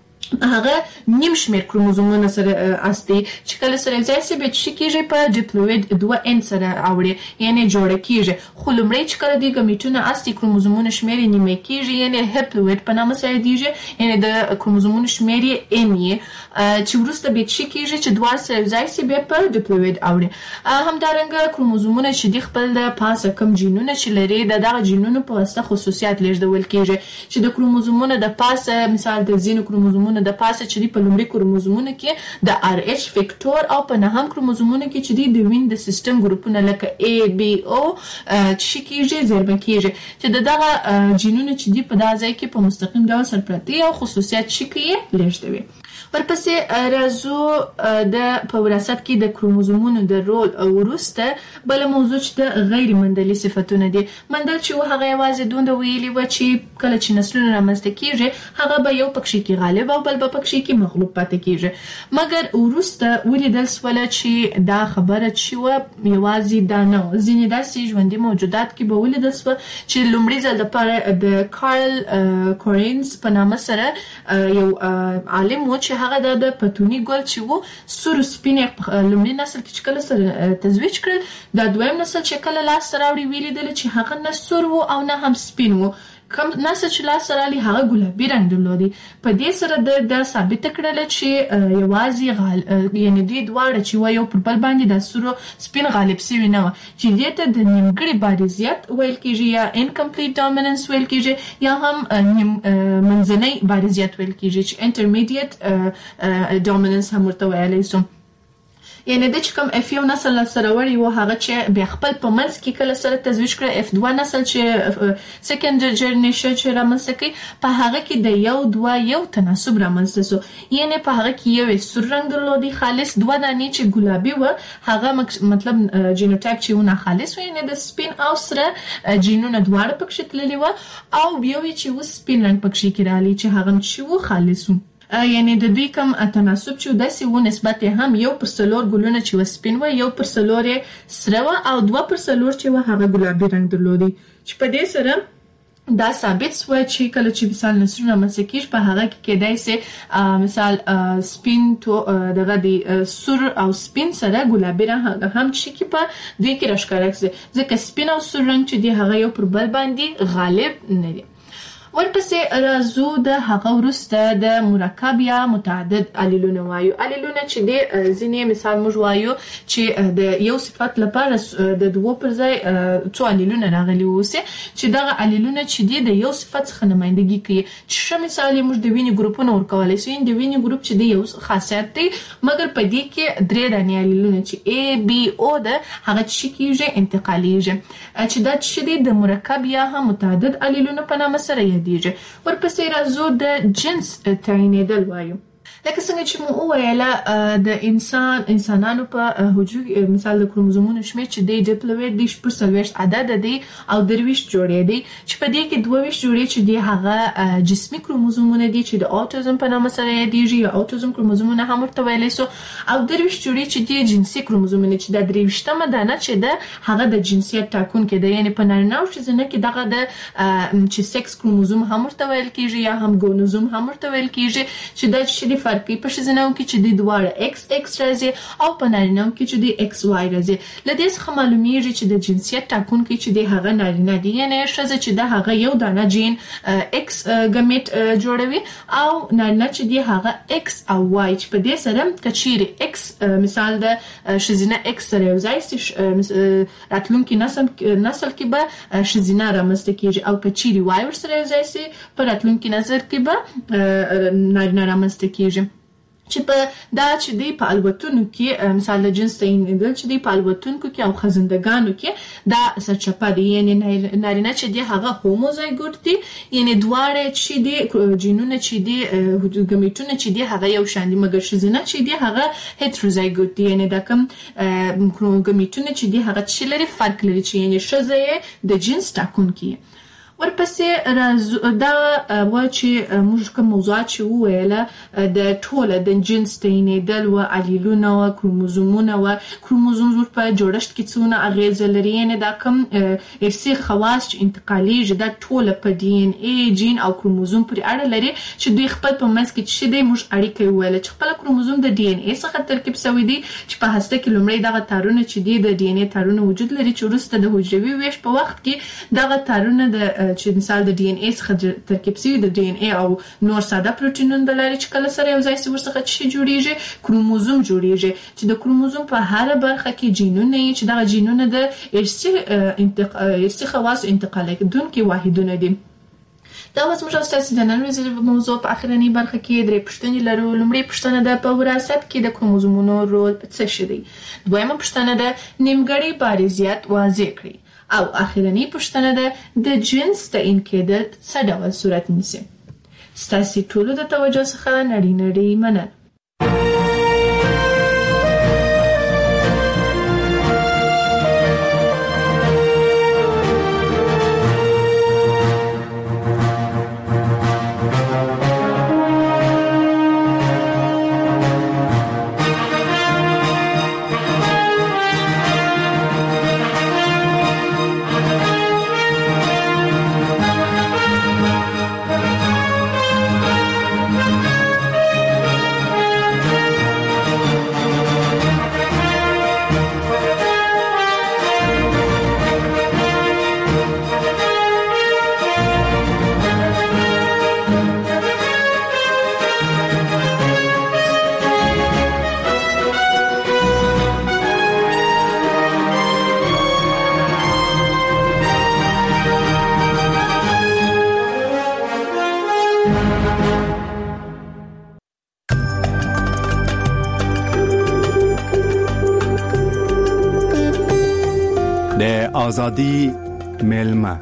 هغه نیم شمیر کروموزومونه سره استي چې کله سره ځای سي به چې کېږي په ډیپلوئډ دوه ان سره اوړي یعنی جوړ کېږي خو لمړی چې کله د ګمیټونه استي کروموزومونه شمیر نیمه کېږي یعنی هپلوئډ په نامه سره دیږي یعنی د کروموزومونو شمیر ان یې چې ورسته به چې کېږي چې دوه سره ځای سي به په ډیپلوئډ اوړي همدارنګه کروموزومونه چې د خپل د پاسه کم جینونه چې لري د دغه جینونو په واسطه خصوصیات لېږدول کېږي چې د کروموزومونو د پاسه مثال د زینو کروموزومونو د پاسه چې دی په لومړي کروموزومونو کې د ار ایچ فیکټور او په نهم کروموزومونو کې چې دی د وین د سیستم ګروپونه لکه ای بی او چې کېږي ضربه کېږي چې د دغه جینونو چې دی په دا ځای کې په مستقیم ډول سرپرتي او خصوصیات چې کې لېږدوي ورپسې راځو د په وراثت کې د کروموزومونو د رول او وروسته بل موضوع چې د غیر مندلي صفتونه دي مندل چې هغه یوازې دوند ویلي و چې کله چې نسلونه رامنځته کېږي هغه به یو پکښې کې غالب او بل به پکښې کې مغلوب پاتې کېږي مګر وروسته ولیدل سوله چې دا خبره چې و یوازې دا نه ځینې داسې ژوندي موجودات کې به ولیدل سوه چې لومړي ځل دپاره د کارل کورینز په نامه سره یو عالم و چې هغه د پتوني ګل چې وو سور سپین لومړي نسل کې چې کله سره تزویج کړل دا دویم نسل چې کله لاس سره راوړي ویلیدل چې هغه نه سور وو او نه هم سپین وو کوم نسل چې لاس سره لري هغه ګلابي رنګ درلودي په دې سره د د ثابت کړل چې یوازې غال یعنی دوی دواړه چې و یو پر بل باندې د سورو سپین غالب سوي نه چې دې ته د نیمګړي بارزیت ویل کېږي یا انکمپلیټ ډومیننس ویل کېږي یا هم منځنۍ بارزیت ویل کېږي چې انټرمیډیټ ډومیننس هم ورته ویلی سو یعنی د چکم اف یو نسل سره وړي و هغه چې بیا خپل په منځ کې کله سره تزویج کړ اف دوه نسل چې سیکنډ جنریشن چې رامنځته کوي په هغه کې د یو دوه یو تناسب رامنځته سو یعنی په هغه کې یو سور رنگ درلودي خالص دوه دانې چې ګلابي و هغه مطلب جینوټایپ چې ونه خالص و یعنی د سپین او سره جینونه دواړه پکې تللي و او بیا چې و سپین رنگ پکې کړالي چې هغه چې و خالص و یعنی د دوی کوم تناسب چې داسې و نسبت هم یو پر سلور ګلونه چې وسپین و یو پر سلور سره و او دوه پر سلور چې و هغه ګلابي رنگ درلودي چې په دې سره دا ثابت شو چې کله چې مثال نسرونه مسکیش په هغه کې کېدای سي مثال سپین تو دغه دی سور او سپین سره ګلابي رنگ هم چې کې په دوی کې راښکاره شي ځکه سپین او سور رنگ چې دی هغه یو پر بل باندې غالب نه دي ورپسې راځو د هغه وروسته د مرکب یا متعدد علیلونه وایو علیلونه چې د ځینې مثال موږ وایو چې د یو صفت لپاره د دوه پر ځای څو علیلونه راغلي وسه چې دغه علیلونه چې دی د یو صفت څخه نمائندګي کوي چې ش مثال موږ د وینې ګروپونه ورکولای شو د وینې ګروپ چې دی یو خاصیت دی مګر په دې کې درې دانې علیلونه چې A B O ده هغه چې کیږي انتقالیږي چې دا چې دی د مرکب یا هم متعدد علیلونه په نامه سره دیږي ورپسې راځو د جنس تعینېدل وایو لکه څنګه چې مو وویل د انسان انسانانو په حجرو مثال د کروموزومونو شمېر چې دی ډیپلویډ دی شپږ څلوېښت عدد دی او درویشت جوړې دی چې په دې کې دوه ویشت جوړې چې دی هغه جسمي کروموزومونه دي چې د اوټیزم په نامه سره یادېږي یا اوټیزم کروموزومونه هم ورته ویلی سو او درویشت جوړې چې دی جنسي کروموزومونه چې د درویشتمه دانه چې ده هغه د جنسیت ټاکونکی دی یعنی په نارینه او ښځینه کې دغه د چې سکس کروموزوم هم ورته ویل کېږي یا هم ګونوزوم هم ورته ویل کېږي چې دا چې دی فرق په ښځینه کې چې د دواړه ایکس ایکس راځي او په نارینه کې چې د ایکس وای راځي لدې څخه معلومیږي چې د جنسیت ټاکونکي چې د هغه نارینه دی یعنی ښځه چې د هغه یو دانه جین ایکس ګمیټ جوړوي او نارینه چې دی هغه ایکس او وای چې په دې سره کچيري ایکس مثال د ښځینه ایکس سره یو ځای راتلونکي نسل نسل کې به ښځینه رامنځته کیږي او کچيري وای ور سره یو ځای سي په راتلونکي نظر کې به نارینه رامنځته کیږي چې په دا چې دی په الوتونو کې مثال د جنس تعینېدل چې دی په الوتونکو کې او خزندګانو کې دا سرچپه دی یعنی نارینه چې دی هغه هوموزایګوټ دی یعنی دواړه چې دی جینونه چې دی ګمیټونه چې دی هغه یو شان دي مګر ښځینه چې دی هغه هیټروزایګوټ دی یعنی دا کوم ګمیټونه چې دی هغه چې لري فرق لري چې یعنی ښځه د جنس ټاکونکي ورپسې راځو دا و چې موږ کوم موضوعات چې وویله د ټوله د جنس تعینېدل و علیلونه و کروموزومونه و کروموزوم په جوړښت کې څونه اغیزه لري یعنی دا کوم ارثي خواص چې انتقالیږي دا ټوله په ډي ان اي جین او کروموزوم پورې اړه لري چې دوی خپل په منځ کې چې دی موږ اړیکه ویل چې خپل کروموزوم د ډي ان اي څخه ترکیب شوی دی چې په هسته کې لومړی دغه تارونه چې دی د ډي ان اي تارونه وجود لري چې وروسته د حجروي ویش په وخت کې دغه تارونه د چې مثال د ډي ان اي څخه ترکیب شوی د ډي ان اي او نور ساده پروتینونه د لري چې کله سره یو ځای ورڅخه چې جوړیږي کروموزوم جوړیږي چې د کروموزوم په هر برخه کې جینونه چې دغه جینونه د ارثي ارثي خواص انتقال کوونکي واحدونه دي دا اوس موږ تاسو د نن ورځې موضوع په اخرنی برخه کې درې پوښتنې لرو لومړی پوښتنه ده په وراثت کې د کروموزومونو رول څه شي دی دویمه پوښتنه ده نیمګړی بارزیت واضح کړئ او اخرنی پوښتنه ده د جنس تعین کېدل څه ډول صورت نیسي ستاسو ټولو د توجه څخه نړۍ نړۍ مننه د آزادی ملما.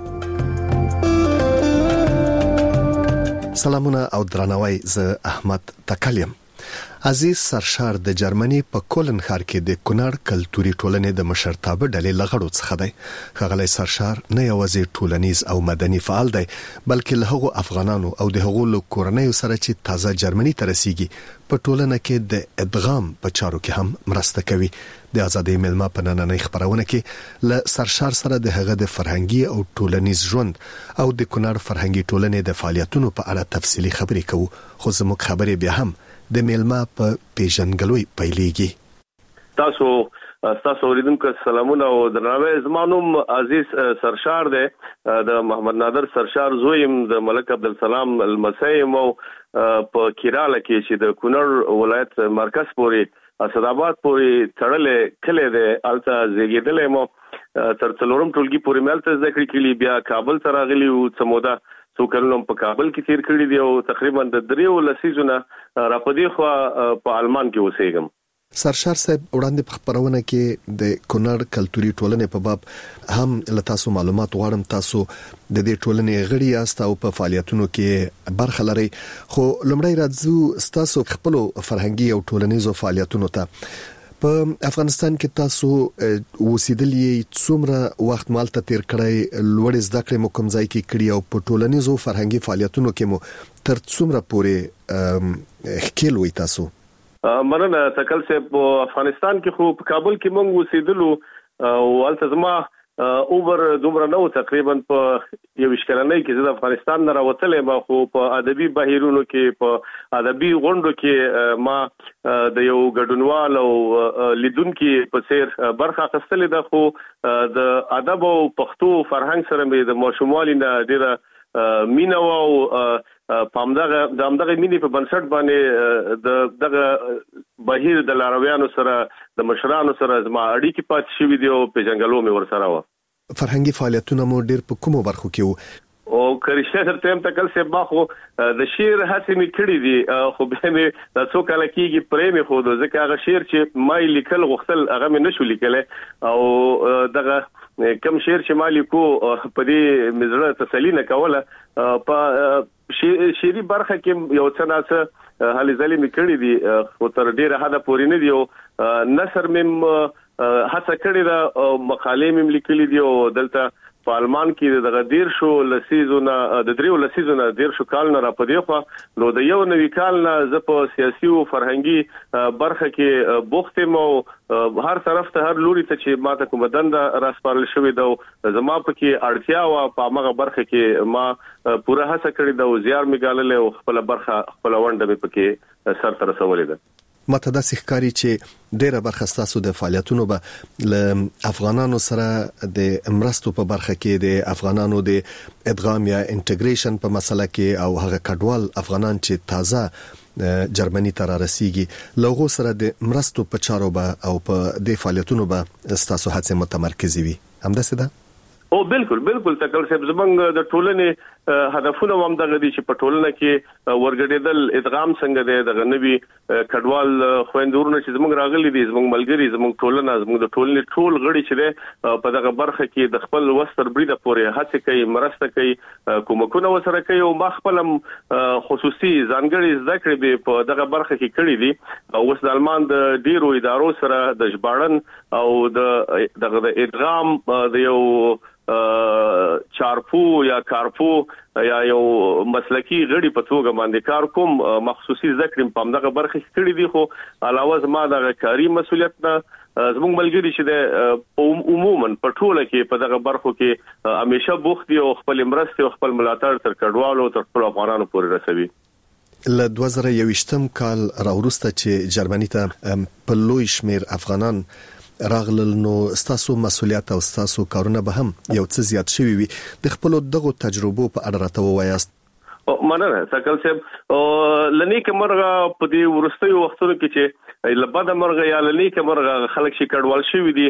سلامونه او درناوی، زه احمد تکلیم. عزیز سرشار د جرمني په کولن ښار کې د کونړ کلتوري ټولنې د مشرتابه ډلې لغړو څخه دی. ښاغلی سرشار نه یوازې ټولنیز او مدني فعال دی، بلکې له هغو افغانانو او د هغو له کورنیو سره چې تازه جرمني ته رسیږي په ټولنه کې د ادغام په چارو کې هم مرسته کوي. د آزادۍ ملما په نننۍ خبرونه کې له سرشار سره د هغه د فرهنګي او ټولنیز ژوند او د کونړ فرهنګي ټولنې د فعالیتونو په اړه تفصیلی خبرې کوو، خو زموږ خبرې بیا هم د میلما په پیژنګلوي پیلېږي. تاسو تاسو اوریدونکو سلامونه او درناوی. زما نوم عزیز سرشار دی، د محمد نادر سرشار زویم، د ملک عبدالسلام المسیم او په کیراله کې چې د کونړ ولایت مرکز پورې اسداباد پورې تړلې کله دی الته زیږیدلې مو تر څلورم ټولګي پورې ملته ذکر کړي، بیا کابل ته راغلی او سمودا څو کلونو په کابل کې تیر کړی دی او تقریبا د دریو لسیزونه را پدې خو په آلمان کې اوسېږم. سرشار صاحب وړاندې په خبرونه کې د کونړ کلتوري ټولنې په باب هم له تاسو معلومات غواړم. تاسو د دې ټولنې غړي یاست او په فعالیتونو کې برخه لرئ، خو لومړی راځو تاسو خپل فرهنګي او ټولنیزو فعالیتونو ته. په افغانستان کې تاسو اوسېدلې څومره وخت مالته تیر کړی، لوړ زده کړې مو کوم ځای کې کړی او په ټولنیزو فرهنګي فعالیتونو کې مو تر څومره پورې ښکیل وي تاسو؟ مننه تکل صاحب. په افغانستان کې خو په کابل کې موږ اوسېدلو او الته زما اوبر دومره نو تقریبا په یو شکلنۍ کې زه د افغانستان نه راوتلې ما، خو په ادبي بهیرونو کې په ادبي غونډو کې ما د یو ګډونوال او لیدونکو په څیر برخه اخیستلې ده. خو د ادب او پښتو فرهنګ سره مې د ماشوموالي نه ډیره مینا او پامدغه د امدغه مینې په بنسټ باندې د دغه بهیر د لارویانو سره د مشرانو سره زما اړیکې پات شوې دي او پیژنګلو مې ورسره و. فرهنګي فعالیتونه مو ډیر په کومو برخو کې وو؟ او کریشه تر تم تکل سه باخو د شعر هڅې مې کړې دي، خو به مې د څو کال کېږي پرې مې خو ځکه هغه شعر چې ما لیکل غوښتل هغه مې نشو لیکل او دغه کم شعر چې ما لیکو په دې مزړه تسلی نه کوله. په شعري برخه کې یو څه ناڅه هلي ځلې مې کړې دي، خو تر ډیره حد پورې نه دی. او نثر مې هڅه کړې ده، مقالې مې لیکلې دي او دلته په آلمان کې دغه ډیر شو لسیزونه د دریو لسیزونه ډیر شو کال نه را پدې خو نو د یو نوی کال نه ز په سیاسي او فرهنګي برخه کې بوخت مو هر طرف ته هر لوري ته چې ماته کوم دنده راسپارل شوې ده زما په کې اړتیا او په هغه برخه کې ما پوره هڅه کړې ده او زیار میګالل او خپل برخه خپل ونده په کې سر تر رسولې ده. ماته د سحکاري چې ډیره برخه ستاسو د فعالیتونو به ل افغانانو سره د امرستو په برخه کې د افغانانو د ادغام یا انټیګریشن په مسله کې او هغه کډوال افغانان چې تازه جرمني ته را رسیږي لغو سره د امرستو په چارو به او په د فعالیتونو به ستاسو هڅه متمرکز وي. همداسې ده؟ او بالکل بالکل تکل صاحب زمونږ د ټولنې هدفونه هم دغه دي چې په ټولنه کې ورګډېدل ادغام څنګه دی دغه نوي کډوال خويندورونه چې زمونږ راغلي دي زمونږ ملګری زمونږ ټولنه زمونږ د ټولنې ټول غړي چې په دغه برخه کې د خپل وستر بریده پورې هڅه کوي مرسته کوي کومکونه وسره کوي او ما خپل خصوصي ځانګړي ذکر به په دغه برخه کې کړی دي او اوس د آلمان د ډیرو ادارو سره د ژباړن او د دغه ادغام د یو چارپو یا کارپو یا یو مسلکی غړي په توګه باندې کار کوم مخصوصي ذکر په دغه برخه کې کړی دي. خو علاوه زما د کاری مسولیت نه زموږ ملګری چې د عموما په ټوله کې په دغه برخو کې همیشه بوخت دي او خپل مرسته او خپل ملاتړ تر کډوالو تر خپل افغانانو پورې رسوي. ل دوه زره یوویشتم کال راورسته چې جرمني ته په لوی شمیر افغانان راغلل نو ستاسو مسولیت او ستاسو کارونه به هم یو څه زیات شوي وي. د خپل دغه تجربو په اړه راته ووایاست. مننه سکل صاحب. لنیک مرغه په دې ورستیو وختونو کې چې لبد مرغه یا لنیک مرغه خلک شي کډوال شوی دي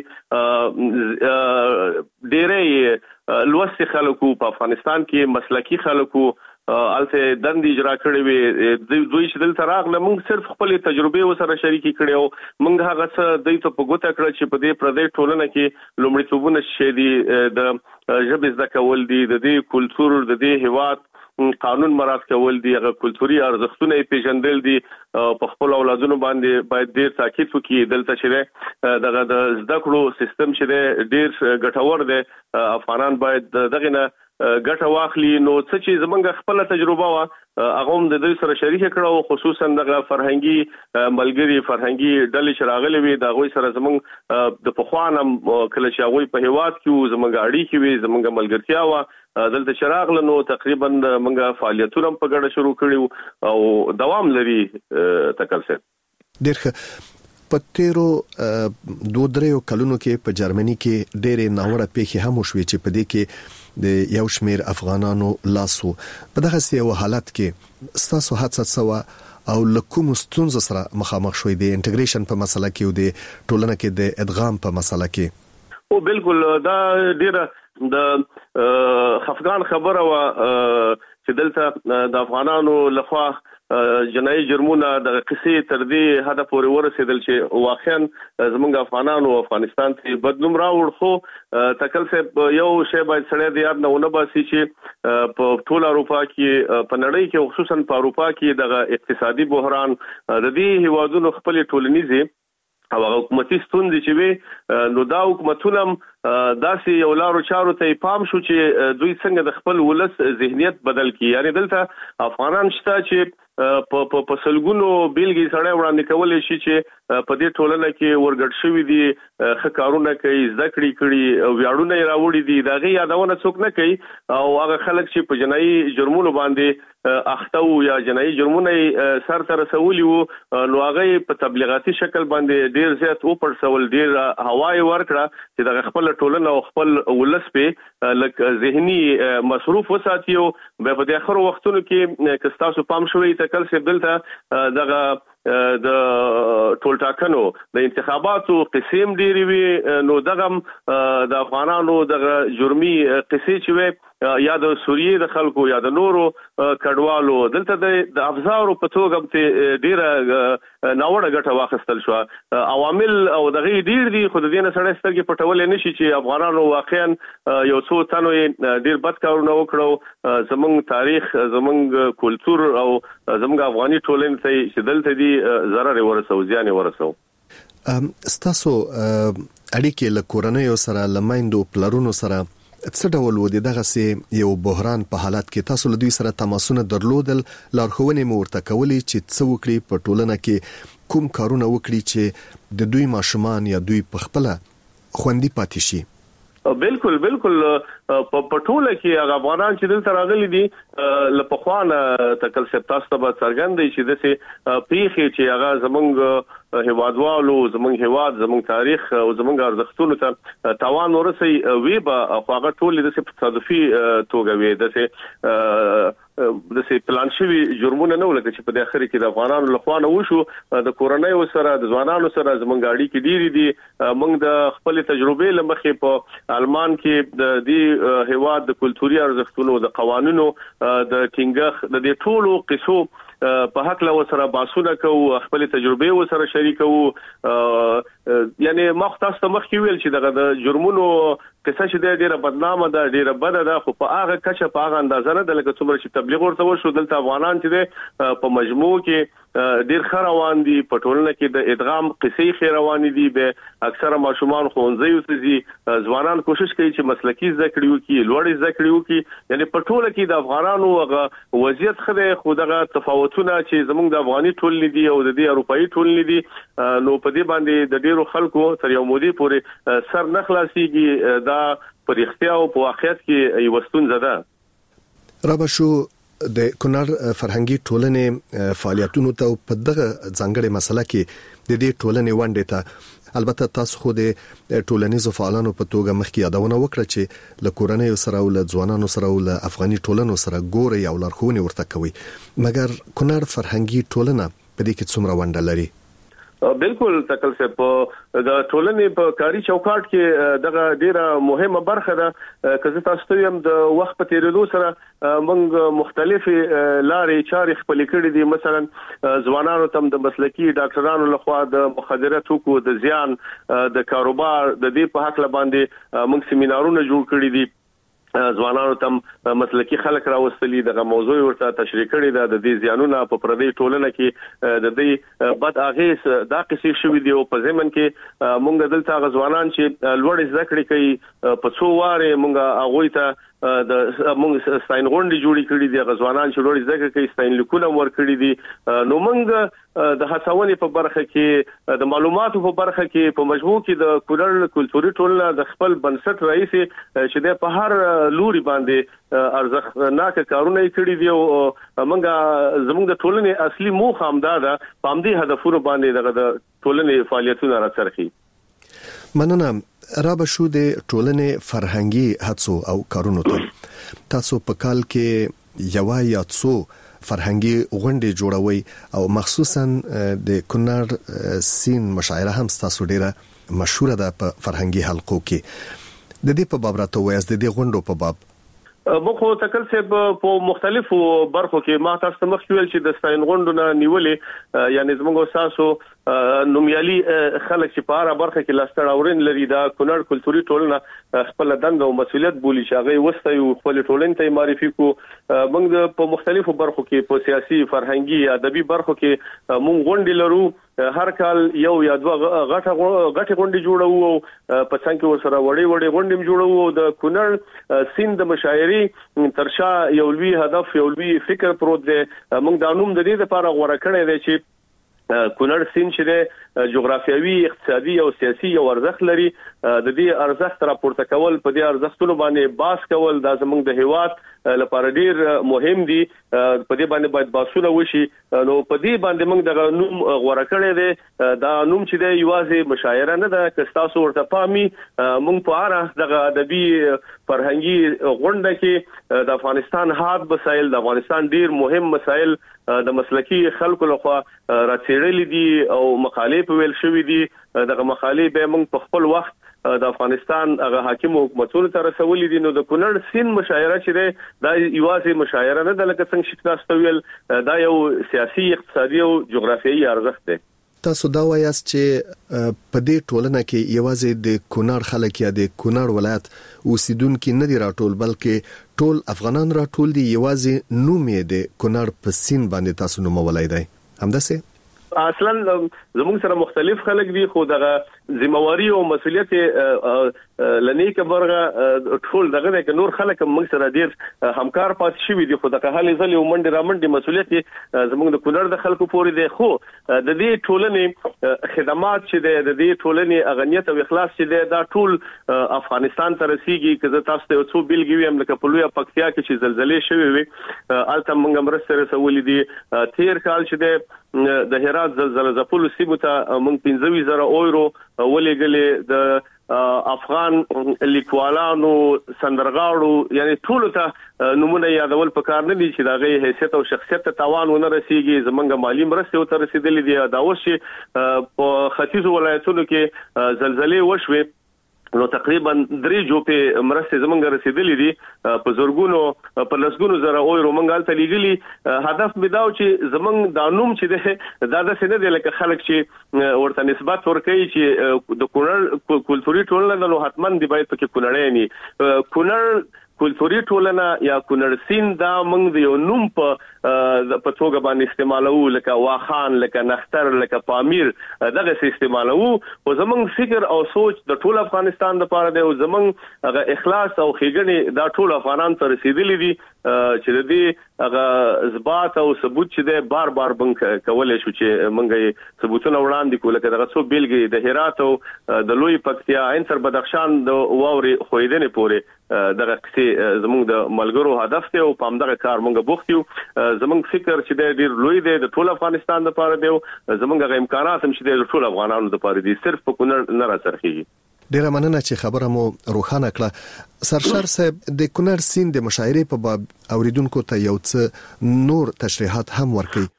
ډېرې لوستي خلکو په افغانستان کې مسلکی خلکو الته دند اجرا کړې وي دوی چې دلته راغله موږ صرف خپل تجربه وسره شریکي کړو موږ هغه څه د ته په ګوته کړ چې په دې پردې ټولنه کې لومړیتوبونه شې دي د ژبې زده کول دي د دې کلچر د دې هیواد قانون مراعات کول دي هغه کلتوري ارزښتونه پیژندل دي په خپل اولادونو باندې باید ډیر تاکید وکړي دلته چې دغه د زده کړو سیستم چې ډیر ګټور دی افغانان باید دغه نه ګټه واخلي نو څه چې زمونږ خپل تجربه وا هغه هم د دې سره شریک کړو خصوصا دغه فرهنګي ملګری فرهنګي ډلې شراغلي وي دا غوي سره زمونږ د پخوانم کله چې هغه په هیواد کې زمونږ اړیکې وي زمونږ ملګرتیا وا دلته شراغله نو تقریبا موږ فعالیتونه په ګډه شروع کړیو او دوام لري تکلسه ډېر په تیرو دوه دریو کلونو کې په جرمني کې ډېرې ناوړه پیښې هم وشوې چې په دې کې د یو شمیر افغانانو لاسو په دغه سیو حالت کې ستاسو هڅه سوا او لکوم ستونزې سره مخامخ شوې د انټیګریشن په مسله کې او د ټولنه کې د ادغام په مسله کې او بالکل دا ډیره د خفقان خبره وا چې دلته د افغانانو لخوا جنایي جرمونه د قصې تر دې حد پورې ورسېدل چې واقعا زموږ افغانانو افغانستان ته بدلون راوړ خو تکل څه یو شی باید سړی د یاد نه ونه باسي چې په ټول اروپا کې په نړۍ کې خصوصا په اروپا کې د اقتصادي بحران د دې هیوادونو خپل ټولنیزي او حکومتي ستونزې چې وي نو دا حکومتونه داسې یو لارو چارو ته پام شو چې دوی څنګه د خپل ولس ذهنیت بدل کړي یعنی دلته افغانان شته چې په په سلګونو بیلګې سره وړاندې کولې شي چې په دې ټولنه کې ورګډ شوی دي خکارونه کوي ذکرې کړي ویاړونه راوړي دي دغه یادونه څوک نه کوي او هغه خلک چې په جنایي جرمونو باندې اخته او یا جنایي جرمونه سر تر رسولي وو نو هغه په تبلیغاتي شکل باندې ډیر زیات او پرسول ډیر هواي ورکړه چې د خپل ټولنه او خپل ولس په لک ذهني مصروف وساتیو په دې اخر وختونو کې کستاسو پام شوی کل څه دلته دغه د ټول ټاکنو د انتخاباتو قسم ډیری وی نو دغه د افغانانو دغه جرمي قصې چې وي یا د سوریې د خلکو یا د نورو کډوالو دلته د افزارو په توګه ته ډیره ناوړه ګټه واخیستل شو عوامل او دغه ډیر دي خو د دې نه سره سترګې پټول نه شي چې افغانانو واقعا یو څو تنو ډیر بد کارونه وکړو زمونږ تاریخ زمونږ کلچر او زمونږ افغاني ټولنې ته چې دلته دي ضرر ورسو زیان ورسو ستاسو اړیکې له کورنۍ سره لمایندو پلرونو سره څه ډول و دغه سي یو بحران په حالت کې تاسو له دوی سره تماسونه درلودل لارښوونې مو ورته کولې چې څه وکړي په ټولنه کې کوم کارونه وکړي چې د دوی ماشومان یا دوی په خپل خوندي پاتې شي بالکل بالکل په ټوله کې هغه افغانان چې دلته راغلي دي لپخوانه تکل سپتاس ته څرګندې چې دسه پیخي چې هغه زمونږ هیوادوالو زمونږ هیواد زمونږ تاریخ او زمونږ ارزښتونو ته تاوان ورسي وی به هغه ټول د تصادفي توګه وي دسه د سي پلان شوی جرمونه نه ولکه چې په د اخر کې د افغانانو لخوا نه وشو د کورونای سره د ځوانانو سره زمونږ اړیکې ډېری دي موږ د خپل تجربه لمخې په آلمان کې د دې هیواد د کلتوري ارزښتونو د قوانینو د ټینګښ د دې ټولو قصو په حق له سره باسونه کو خپل تجربه سره شریکو یعنی مختص مخکې ویل چې دغه د جرمونو قصه چې د ډیره بدنامه ده ډیره بده ده خو په هغه کچه په هغه اندازه نه د لکه څومره چې تبلیغ ورته وشو دلته افغانان چې په مجموع کې ډیر خروان دي په ټولنه کې د ادغام قصې خروان دي به اکثره ماشومان خوندزي وسدي ځوانان کوشش کوي چې مسلکی ذکر وکړي لوړ ذکر وکړي یعنی په ټوله کې د افغانانو هغه وضعیت خده خو دغه تفاوتونه چې زموږ د افغاني ټولنې دي او د دې اروپאי ټولنې دي نو په دې باندې د ډیرو خلکو تر یو مودي پورې سر نه خلاصيږي دا پر اختیار او په واقعیت کې یو ستونزه ده رابشو د کونړ فرهنګي ټولنې فعالیتونو ته په دغه ځانګړي مسله کې د دې ټولنې ونډه ته البته تاسو خو د ټولنیزو فعالانو په توګه مخکې یادونه وکړه چې له کورنۍ سره او له ځوانانو سره او له افغاني ټولنو سره ګوري او لارښوونې ورته کوي مګر کونړ فرهنګي ټولنه په دې کې څومره ونډه لري بالکل تکل څه په د ټولنې په کاري چوکاټ کې دغه ډیره مهمه برخه ده که زه تاسو ته هم د وخت په تیریدو سره موږ مختلفي لارې چارې خپل کړې دي. مثلا ځوانانو ته د مسلکي ډاکټرانو لخوا د مخدره توکو د زیان د کاروبار د دې په حق باندې موږ سیمینارونه جوړ کړی دي. ځوانانو ته مسلکي خلک راوستلي دغه موضوع ورته تشریح کړي ده د دې زیانونه په پردي ټولنه کې د دې بد اغیز دا قصې شوې دي او په ځمن کې مونږ دلته غزوانان چې لوړ زده کړې کوي په څو واره مونږ هغه ته د مونږ ستاین غونډې جوړې کړې دي غزوانان چې لوړ زده کوي ستاین لیکونه ور کړې دي. نو مونږ د هڅونې په برخه کې د معلوماتو په برخه کې په مجموع کې د کولر کلتوري ټولنه د خپل بنسټ رئیس چې د په هر لوري باندې ارزښتناک کارونه کړی دی او موږ زموږ د ټولنې اصلي موخه هم دا ده په همدې هدفونو باندې دغه د ټولنې فعالیتونه راڅرخي. مننه. را به شو د ټولنې فرهنګي هڅو او کارونو ته تاسو په کال کې یو یا څو فرهنګي غونډې جوړوي او مخصوصا د کونړ سین مشاعره هم تاسو ډیره مشهوره ده په فرهنګي حلقو کې. د دې په باب راته وایي د دې غونډو په باب مخو تکل څه په مختلفو برخو کې ما تاسو مخ ویل چې د ستاین غونډونه نیولې یعنی زموږ تاسو نومیالي خلک چې په اړه برخه کې لاستړ اورین لري دا کونړ کلتوري ټولنه خپل دنده او مسولیت بولی چې هغه وسته یو خپل ټولنې ته معرفي کو. موږ په مختلفو برخو کې په سیاسي فرهنګي ادبي برخو کې موږ غونډې لرو. هر کال یو یا دوه غټه غټه غونډې جوړو او په څنګه کې ورسره وړي وړي غونډې جوړو. د کونړ سین د مشاعري ترشا یو لوی هدف یو لوی فکر پروت دی. موږ د انوم د دې لپاره غوړه کړی دی چې کونړ سین چې جغرافیوي اقتصادي او سیاسي یو ارزښت لري. د دې ارزښت راپورته کول په دې ارزښتونو باندې باس کول دا زموږ د هیواد لپاره ډیر مهم دي. په دې باندې باید باسونه وشي. نو په دې باندې موږ د نوم غوړه کړی دی. دا نوم چې دی یوازې مشاعره نه ده که تاسو ورته پامي موږ په اړه د ادبي فرهنګي غونډه کې د افغانستان حاد مسایل د افغانستان ډیر مهم مسایل د مسلکي خلکو لخوا راڅېړل دي او مقالې په ویل شوې دي. دغه مقالې به موږ په خپل وخت د افغانستان هغه حاکم حکومتونو ته رسولې دي. نو د کونړ سین مشاعره چې ده دا یوازې مشاعره نه ده لکه څنګه چې تاسو ویل دا یو سیاسي اقتصادي او جغرافیایي ارزښت دی. تاسو دا وایاست چې په دې ټولنه کې یوازې د کونړ خلک یا د کونړ ولایت اوسیدونکو نه دي راټول بلکې ټول افغانان راټول دي. یوازې نوم یې د کونړ په سین باندې تاسو نومولای دی همداسې؟ اصلا زموږ سره مختلف خلک دي خو دغه ذمہواری او مسولیت لنیک برغه ټول دغه د نور خلک موږ سره ډیر همکار پات شوی دي. خو دغه حال ځلې ومنډه رامنډه مسولیت زموږ د کونړ د خلکو پورې دي. خو د دې ټولنې خدمات چې د دې ټولنې اغنیت او اخلاص چې دا ټول افغانستان ته رسیږي. که تاسو ته څو بیلګې ویم لکه په لوی پکتیا کې چې زلزلې شوې وي الته موږ مرسته رسولې دي. تیر کال چې د هرات زلزلہ ځپلو سیمو ته موږ پنځه زره اورو ولېګلې د افغان لیکوالانو سندرغاړو یعنی ټول ته نمونه یادول پکار نه دي چې دا غي حیثیت او شخصیت ته تاوان ونه رسیږي. زمونږ مالی مرسته ته رسیدلې دي. دا اوس چې په ختیځ ولایتونو کې زلزلې وشوي نو تقریبا درې جوپه مرسته زمونږ رسیدلې دي په زورګونو په لسګونو زره اورو مونږ ته لګلي. هدف مداو چې زمونږ د نوم چې ده دا د سینې د لکه خلک چې ورته نسبت ورکړي چې د کونړ کلتوري ټولنه نو حتمان دی باید پکې کونړی نه کونړ کلتوري ټولنه یا کونړ سین دا موږ د یو نوم په په توګه باندې استعمالو لکه واخان لکه نختر لکه پامیر دغه استعمالو. او زمونږ فکر او سوچ د ټول افغانستان لپاره دی او زمونږ هغه اخلاص او خېګنې دا ټول افغانان ته رسیدلې دي چې د دې هغه اثبات او ثبوت چې د بار بار بنک کولای شو چې موږ ثبوتونه وړاندې کوو. لکه دغه څو بیلګې د هرات او د لوی پکتیا انصر بدخشان د واوري خویدنې پورې دغه کسي زموږ د ملګرو هدف ته او پام دغه کار موږ بوختیو. زموږ فکر چې د ډیر لوی دی د ټول افغانستان لپاره دی زموږ غو امکانات هم چې د ټول افغانانو لپاره دي صرف په کونړ نه راځي. ډیره مننه چې خبره مو روښانه کړه. سرشار صاحب د کونړ سین د مشاعرې په باب اوریدونکو ته یو څه نور تشریحات هم ورکړي.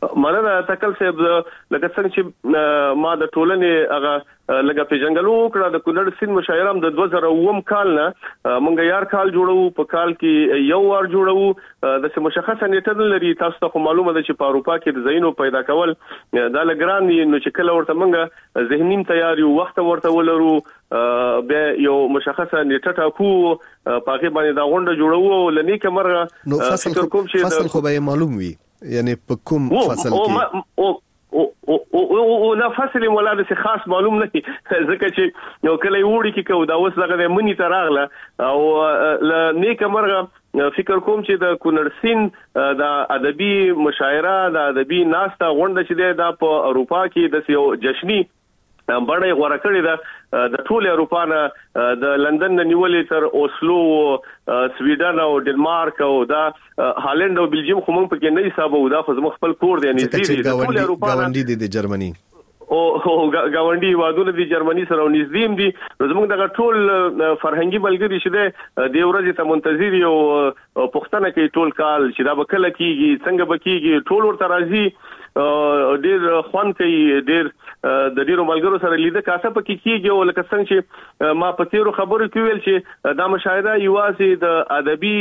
مننه تکل صاحب لکه څنګه چې ما د ټولنې هغه لکه پیژنګلو کړه د کونړ سیند مشاعره د دوه زره اووم کال نه مونږ یار کال جوړو په کال کې یو وار جوړو د څه مشخصه نیټه لري تاسو ته معلومه ده چې په اروپا کې د زینو پیدا کول د لګران نو چې کله ورته مونږ ذهني تیاری وخت ورته ولرو به یو مشخصه نیټه ټاکو پاکي باندې دا غونډه جوړو لنی کمرغه نو فصل کوم شي فصل خو به معلوم وي یعنی په کوم فصل کې او او او او نه فصل مولا د خاص معلوم نه ځکه چې یو کله وړي کې کو دا اوس دغه منی تراغله او ل نیک مرغه فکر کوم چې د کونړ سیند د ادبي مشاعره د ادبي ناسته غونډه چې د په اروپا کې د یو جشنی بڑے غوړه کړی دا د ټول اروپا نه د لندن نیولې تر اوسلو سویډن او ډنمارک او دا هالند او بلجیم خو موږ پکې نه حسابو دا خو زموږ خپل کور دی نږدې د ټول اروپا غونډې د جرمني او غونډي وادونه د جرمني سره نږدې دي زموږ دغه ټول فرهنګي بلګری شته د ورځې ته منتظر یو پښتنه کې ټول کال چې دا بکله کیږي څنګه بکیږي ټول ورته راځي ډیر خوان کوي ډیر د ډیرو ملګرو سره لیده کاسه پکې کیږي او لکه څنګه چې ما په تیرو خبرو کې ویل چې دا مشاهده یوازې د ادبي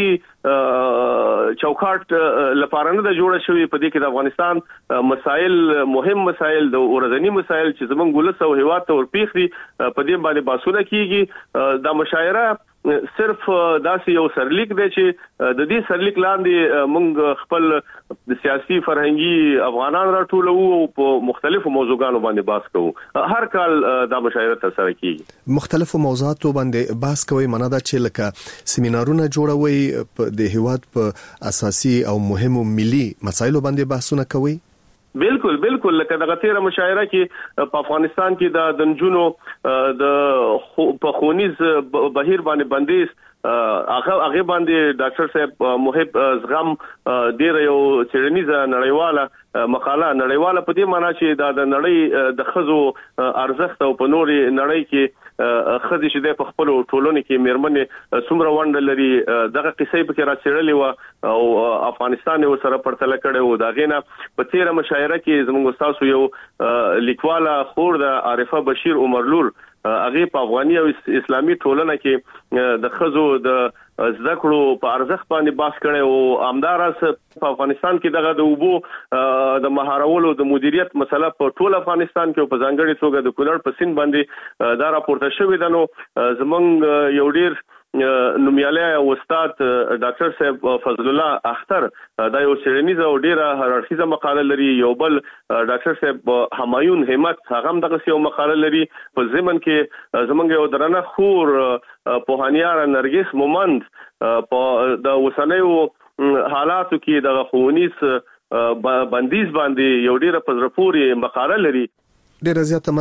چوکاټ لپاره نه جوړه شوې په دې کې د افغانستان مسائل مهم مسائل د ورځنی مسائل چې زمونږ ګولس او هیواد ته ورپیخ دي په دې باندې باسونه کیږي دا مشاعره صرف داسې یو سرلیک دی چې د دې سرلیک لاندې موږ خپل د سیاسي فرهنګي افغانان راټولو او په مختلفو موضوعاتو باندې بحث کوو هر کال دا مشاعره ترسره کیږي مختلفو موضوعاتو باندې بحث کوي منه دا چې لکه سیمینارونه جوړوي د هیواد په اساسي او مهمو ملي مسایلو باندې بحثونه کوي بالکل بالکل لکه دغه تیره مشاعره کې په افغانستان کې د دنجونو د په خونیز بهیر باندې بندیز هغه هغه باندې ډاکټر صاحب محب زغم ډیر یو چرنیزه نړیواله مقاله نړیواله په دې معنی چې د نړۍ د خزو ارزښت او په نوري نړۍ کې خزي چې په خپل ټولنې کې میرمنې څومره وند لري دغه قصې په کې راڅېړلې و او افغانستان یو سره پرتل کړي و دا غینه په تیره مشاعره کې زموږ استاد یو لیکواله خور د عارفه بشیر عمرلور هغه په افغاني او اسلامي ټولنه کې د خزو د زده کړو په ارزښت باندې بحث کړي او امدارس په افغانستان کې دغه د وبو د مهارولو د مدیریت مسله په ټول افغانستان کې په ځانګړي توګه د کونړ په سیند باندې دا راپورته شوې ده نو زمونږ یو ډیر نومیاله استاد ډاکټر صاحب فضل الله اختر دا یو سیرنیزه او ډیره هرارخیزه مقاله لري یو بل ډاکټر صاحب همایون همت هغه هم دغه یو مقاله لري په ضمن کې زمونږ یو درنه خور پوهانیار نرګس مومند په د وسنیو حالاتو کې د خونیس بندیز باندې یو ډیره پزرپوري مقاله لري ډیر زیاته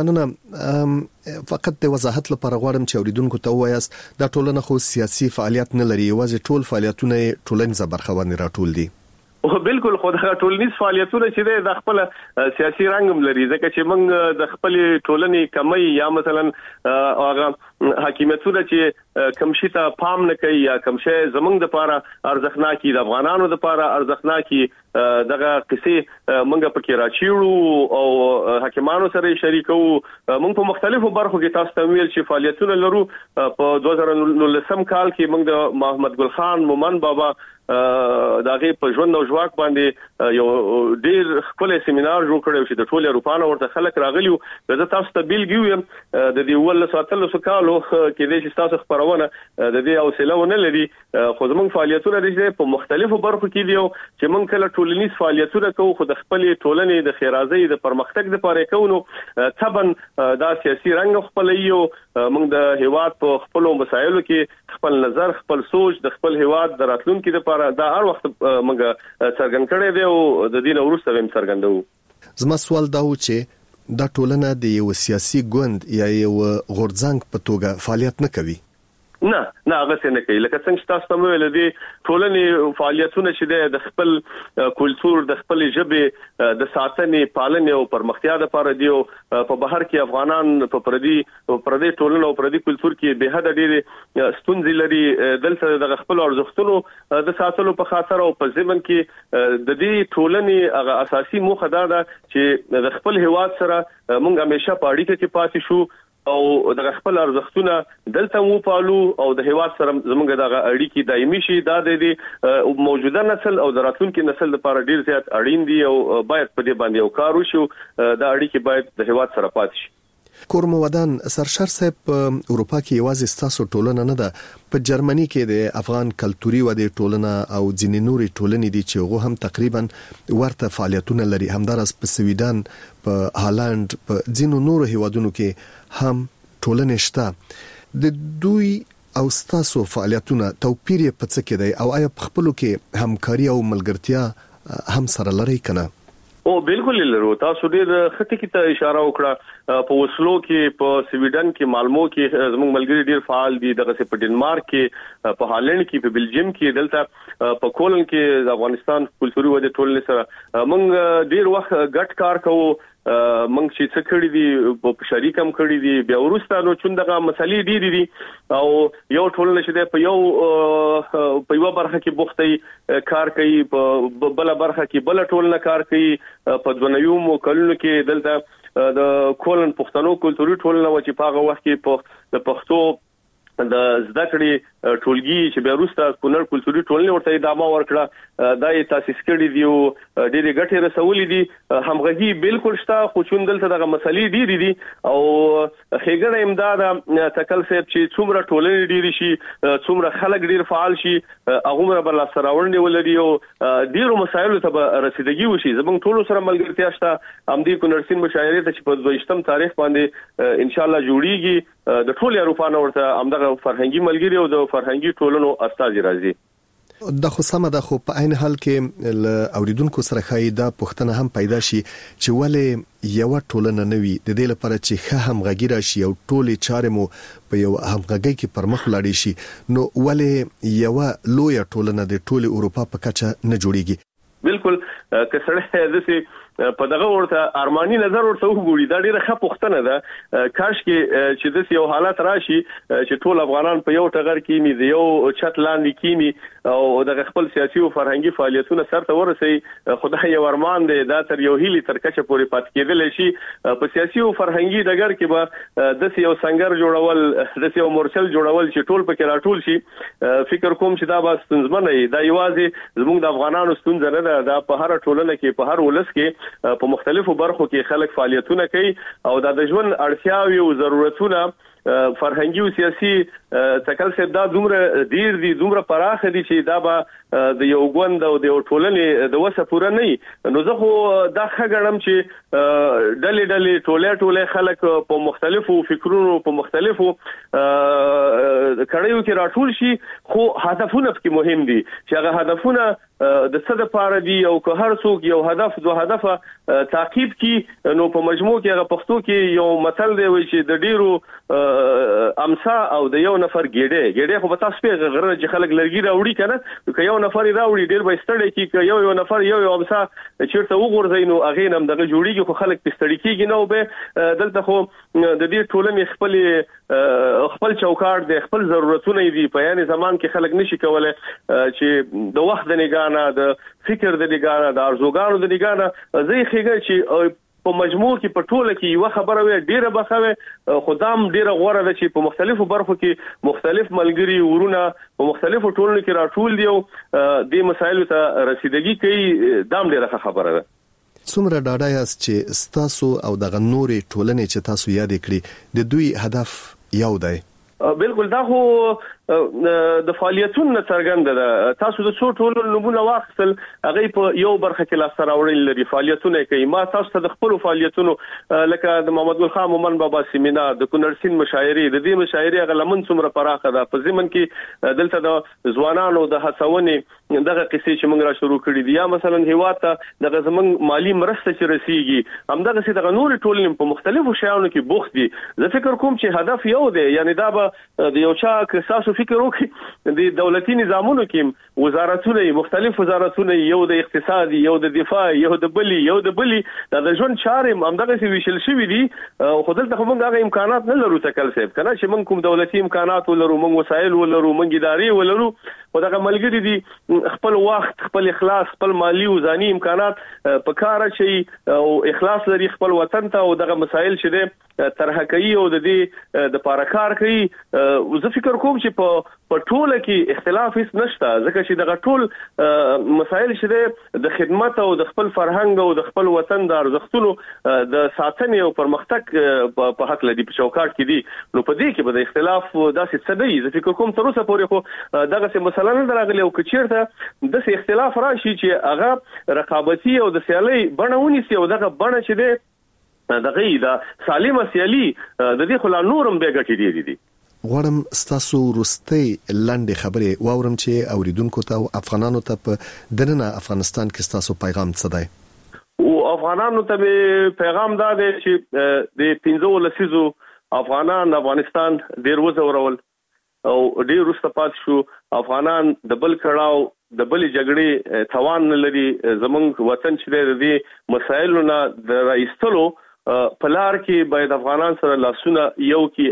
مننه فقط د وضاحت لپاره غواړم چې اوریدونکو ته وایاست دا ټولنه خو سیاسي فعالیت نه لري یوازې ټول فعالیتونه ټولنیزه برخه باندې راټول دي او بالکل خو د ټولنیز فعالیتونه چې د خپل سیاسي رنګم لري ځکه چې موږ د خپل ټولنې کمی یا مثلا هغه حکومتونه چې کمشي ته پام نه کوي یا کمشه زمونږ د لپاره ارزښتناکي د افغانانو د لپاره ارزښتناکي دغه قصې موږ پکې راچیړو او حکیمانو سره شریکو موږ په مختلفو برخو کې تاسو ته ویل چې فعالیتونه لرو په دوه زره نولسم کال کې موږ د محمد ګل خان مومن بابا داغه په ژوند او ژواک باندې یو ډیر خپل سیمینار جوړ کړو چې د ټول اروپانو ورته خلک راغلیو زه تاسو ته بیلګیو د دې ول ساتلو سکالو کې د تاسو خبرونه د دې حوصله ونه لري خو زموږ فعالیتونه د په مختلفو برخو کې دیو چې موږ کله ټولنیز فعالیتونه کوو خو د خپل ټولنې د خیرازۍ د پرمختګ لپاره کوو تبن دا سیاسي رنګ خپل یو موږ د هیواد په خپل مسایلو کې خپل نظر خپل سوچ د خپل هیواد د راتلونکو لپاره دا هر وخت موږ څرګند کړی دی او د دین وروسته هم څرګندو زما سوال دا و چې دا ټولنه د یو سیاسي ګوند یا یو غورځنګ په توګه فعالیت نه کوي نه نه هغه څنګه کوي لکه څنګه چې تاسو ته ویل دي ټولنې فعالیتونه چې د خپل کلچر د خپل ژبه د ساتنې پالنې او پرمختیا لپاره دی په بهر کې افغانان په پردي پردي ټولنه او پردي کلچر کې به حد ډېر ستونزې لري دلته د خپل ارزښتونو د ساتلو په خاطر او په ځمن کې د دې ټولنې هغه اساسي موخه دا ده چې د خپل هیواد سره موږ همیشه په اړیکه کې پاتې شو او د خپل ارزښتونه دلته مو پالو او د هیواد سره زموږ د اړیکې دایمي شي دا د موجوده نسل او د راتلونکي نسل لپاره ډیر زیات اړین دي او باید په دې باندې یو کار وشي دا اړیکې باید د هیواد سره پاتې شي. کورم ودان سرشار صاحب په اروپا کې یوازې ستاسو ټولنه نه ده په جرمني کې د افغان کلتوري ودې ټولنه او ځینې نورې ټولنې دي چې هغه هم تقریبا ورته فعالیتونه لري همدارس په سویډن په هالند په ځینو نورو هیوادونو کې هم ټولنې شته د دوی او ستاسو فعالیتونه توپیر په څه کې دی او آیا په خپلو کې همکاري او ملګرتیا هم سره لري کنه؟ او بالکل لرو تاسو ډېر خطي کې ته اشاره وکړه په وسلو کې په سویډن کې مالمو کې زموږ ملګری ډېر فعال دي دغه په ډنمارک کې په هالند کې په بلجیم کې دلته په کولن کې د افغانستان کلتوري ودې ټولنې سره موږ ډېر وخت ګډ کار کوو موږ چې څه کړی دي په شریکم کړی دي بیا ورسته نو چې دغه مسلې ډېرې دي او یو ټولنه چې په یو په یو برخه کې بوختي کار کوي په بل برخه کې بل ټولنه کار کوي په دونیوم کلونو کې دلته د کولن پښتنو کلتوري ټولنه و چې په هغه وخت کې په د پښتو د زده کړې ټولګي چې بیا وروسته کونړ کلتوري ټولنې ورته ادامه ورکړه دا یې تاسیس کړی دی او ډېرې ګټې رسولې دي همغږي بالکل شته خو چون دلته دغه مسلې ډېرې دي او ښېګڼه امداد تکل صاحب چې څومره ټولنې ډېرې شي څومره خلک ډېر فعال شي هغومره به لاسته راوړنې ولري او ډېرو مسایلو ته به رسیدګي وشي زموږ ټولو سره ملګرتیا شته همدې کونړ سیند مشاعرې ته چې په دویشتم تاریخ باندې انشاءالله جوړیږي د ټول اروپا ورته همدغه فرهنګي ملګری او د فرهنګي ټولنو استازي راځي. د خو سم د خو په عین حال کې اوریدونکو سره خای دا پښتنه هم پیدا شي چې ولې یو ټولنه نوي د دې لپاره چې ښه همغږي راشي او ټولې چارې مو په یو همغږي کې پرمخ لاړ شي نو ولې یو لوی ټولنه د ټوله اروپا په کچه نه جوړیږي؟ بالکل که سره دسي په دغه ورته ارماني نظر ورته وګوري دا ډیره ښه پوښتنه ده کاش کې چې د یو حالت راشي چې ټول افغانان په یو ټغر کې می دی یو چت لاندې کیمي او د خپل سیاسي او فرهنګي فعالیتونو سره ورسي خدای یو ارمان دی دا تر یو هیلي تر کچه پورې پات کېدل شي په سیاسي او فرهنګي ډګر کې به د یو څنګه جوړول د یو مورچل جوړول چې ټول پکې راټول شي فکر کوم چې دا به ستونزمن دی دا یوازې زموږ د افغانانو ستونزه نه ده دا په هر ټولنه کې په هر ولس کې په مختلفو برخو کې خلک فعالیتونه کوي او د ژوند اړتیاوې او ضرورتونه فرهنګي او سیاسي تکل څه دا دومره ډیر دي دومره پراخ دي چې دا به د یو غوند او د ټولنې د وسه پوره نه نو زه خو دا ښه چې ډلې ډلې ټوله ټوله خلک په مختلفو فکرونو په مختلفو کړهیو کې راټول شي خو هدفونه کې مهم دي چې هغه هدفونه د څه لپاره دي او که هر څوک یو هدف دوه هدف تعقیب کی نو په مجموع کې هغه پښتو کې یو مثال دی چې د ډیرو امسا او د یو نفر ګډه ګډه خو په تاسو په غره چې خلک لرګي راوړي کنه که یو نفر راوړي ډیر به ستړي کی که یو یو نفر یو یو امسا چیرته وګورځي نو هغه نم دغه جوړیږي خو خلک پستړي کیږي نو به دلته خو د دې ټولنې خپل خپل چوکاټ د خپل ضرورتونه دي په یاني زمان کې خلک نشي کولای چې د وخت د نگانه د فکر د نگانه د ارزوګانو د نگانه زه ښیګه چې په مجموع کې په ټوله کې یو خبره وي ډیره بخوي خدام ډیره غوړه ده چې په مختلفو برخو کې مختلف ملګری ورونه په مختلفو ټولنو کې راټول دي او د مسایلو ته رسیدګي کوي دام ډیره خبره ده. څومره ډاډه یاست چې ستاسو او دغه نورې ټولنې چې تاسو یاد کړی د دوی هدف یو دی؟ بالکل دا خو د فعالیتونو څرګنده ده. تاسو د څو ټولو نمونه واخیستل هغه په یو برخه کې لاس راوړل لري فعالیتونه کوي. ما تاسو ته د خپل فعالیتونو لکه د محمد ګل خان مومن بابا سیمینار، د کونړ سین مشاعري، د دې مشاعري هغه لمن څومره پراخه ده. په ضمن کې دلته د ځوانانو د هڅونې دغه قصې چې موږ را شروع کړې دي، یا مثلا هیواد ته دغه زمنګ مالی مرسته چې رسیږي، همدغه سي دغه نور ټولنې په مختلفو شیانو کې بوخت دي. زه فکر کوم چې هدف یو دی، یعنی دا به د یو چا کساسو فکر وکړي د دولتي نظامونو کې وزارتونه مختلف وزارتونه، یو د اقتصادي، یو د دفاع، یو د بلی، یو د بلی د ژوند چارې همدغه سي ویشل شوی دي. خو دلته موږ هغه امکانات نه لرو تکل صاحب کنه چې موږ کوم دولتي امکانات ولرو، موږ وسایل ولرو، موږ ادارې ولرو، او دغه ملګری دي خپل وخت، خپل اخلاص، خپل مالی او ځاني امکانات په کار شي او اخلاص لري خپل وطن ته، او دغه مسایل چې ده طرح کوي او د دې د پاره کار کوي. زه فکر کوم چې په په ټوله کې اختلاف هیڅ نشته، ځکه چې دغه ټول مسایل چې ده د خدمت او د خپل فرهنګ او د خپل وطن د ارزښتونو د ساتنې او پرمختګ په حق لري په چوکاټ کې دي. نو په دې کې به د اختلاف داسې څه دی. زه فکر کوم تر اوسه پورې خو دغه څه مثلا نه راغلی، او کچیرته د اختلاف راشي چې هغه رقابتي او د سیالي بڼه ونیسي، او دغه بڼه چې ده دغه د سالمه سیالي د دې خلا نورم به ګټي دي. غواړم ستاسو ورستۍ لاندې خبرې واورم چې اوریدونکو ته او افغانانو ته په دننه افغانستان کې ستاسو پیغام څه دی؟ او افغانانو ته پیغام دا دی چې د پنځو لسیزو افغانان افغانستان ډیر وزورول او ډیر وروسته پات شو. افغانان د بل کړهو د بل جګړې توان نه لري. زمونږ وطن چې د دې مسایلو نه د راایستلو په لار کې باید افغانان سره لاسونه یو کې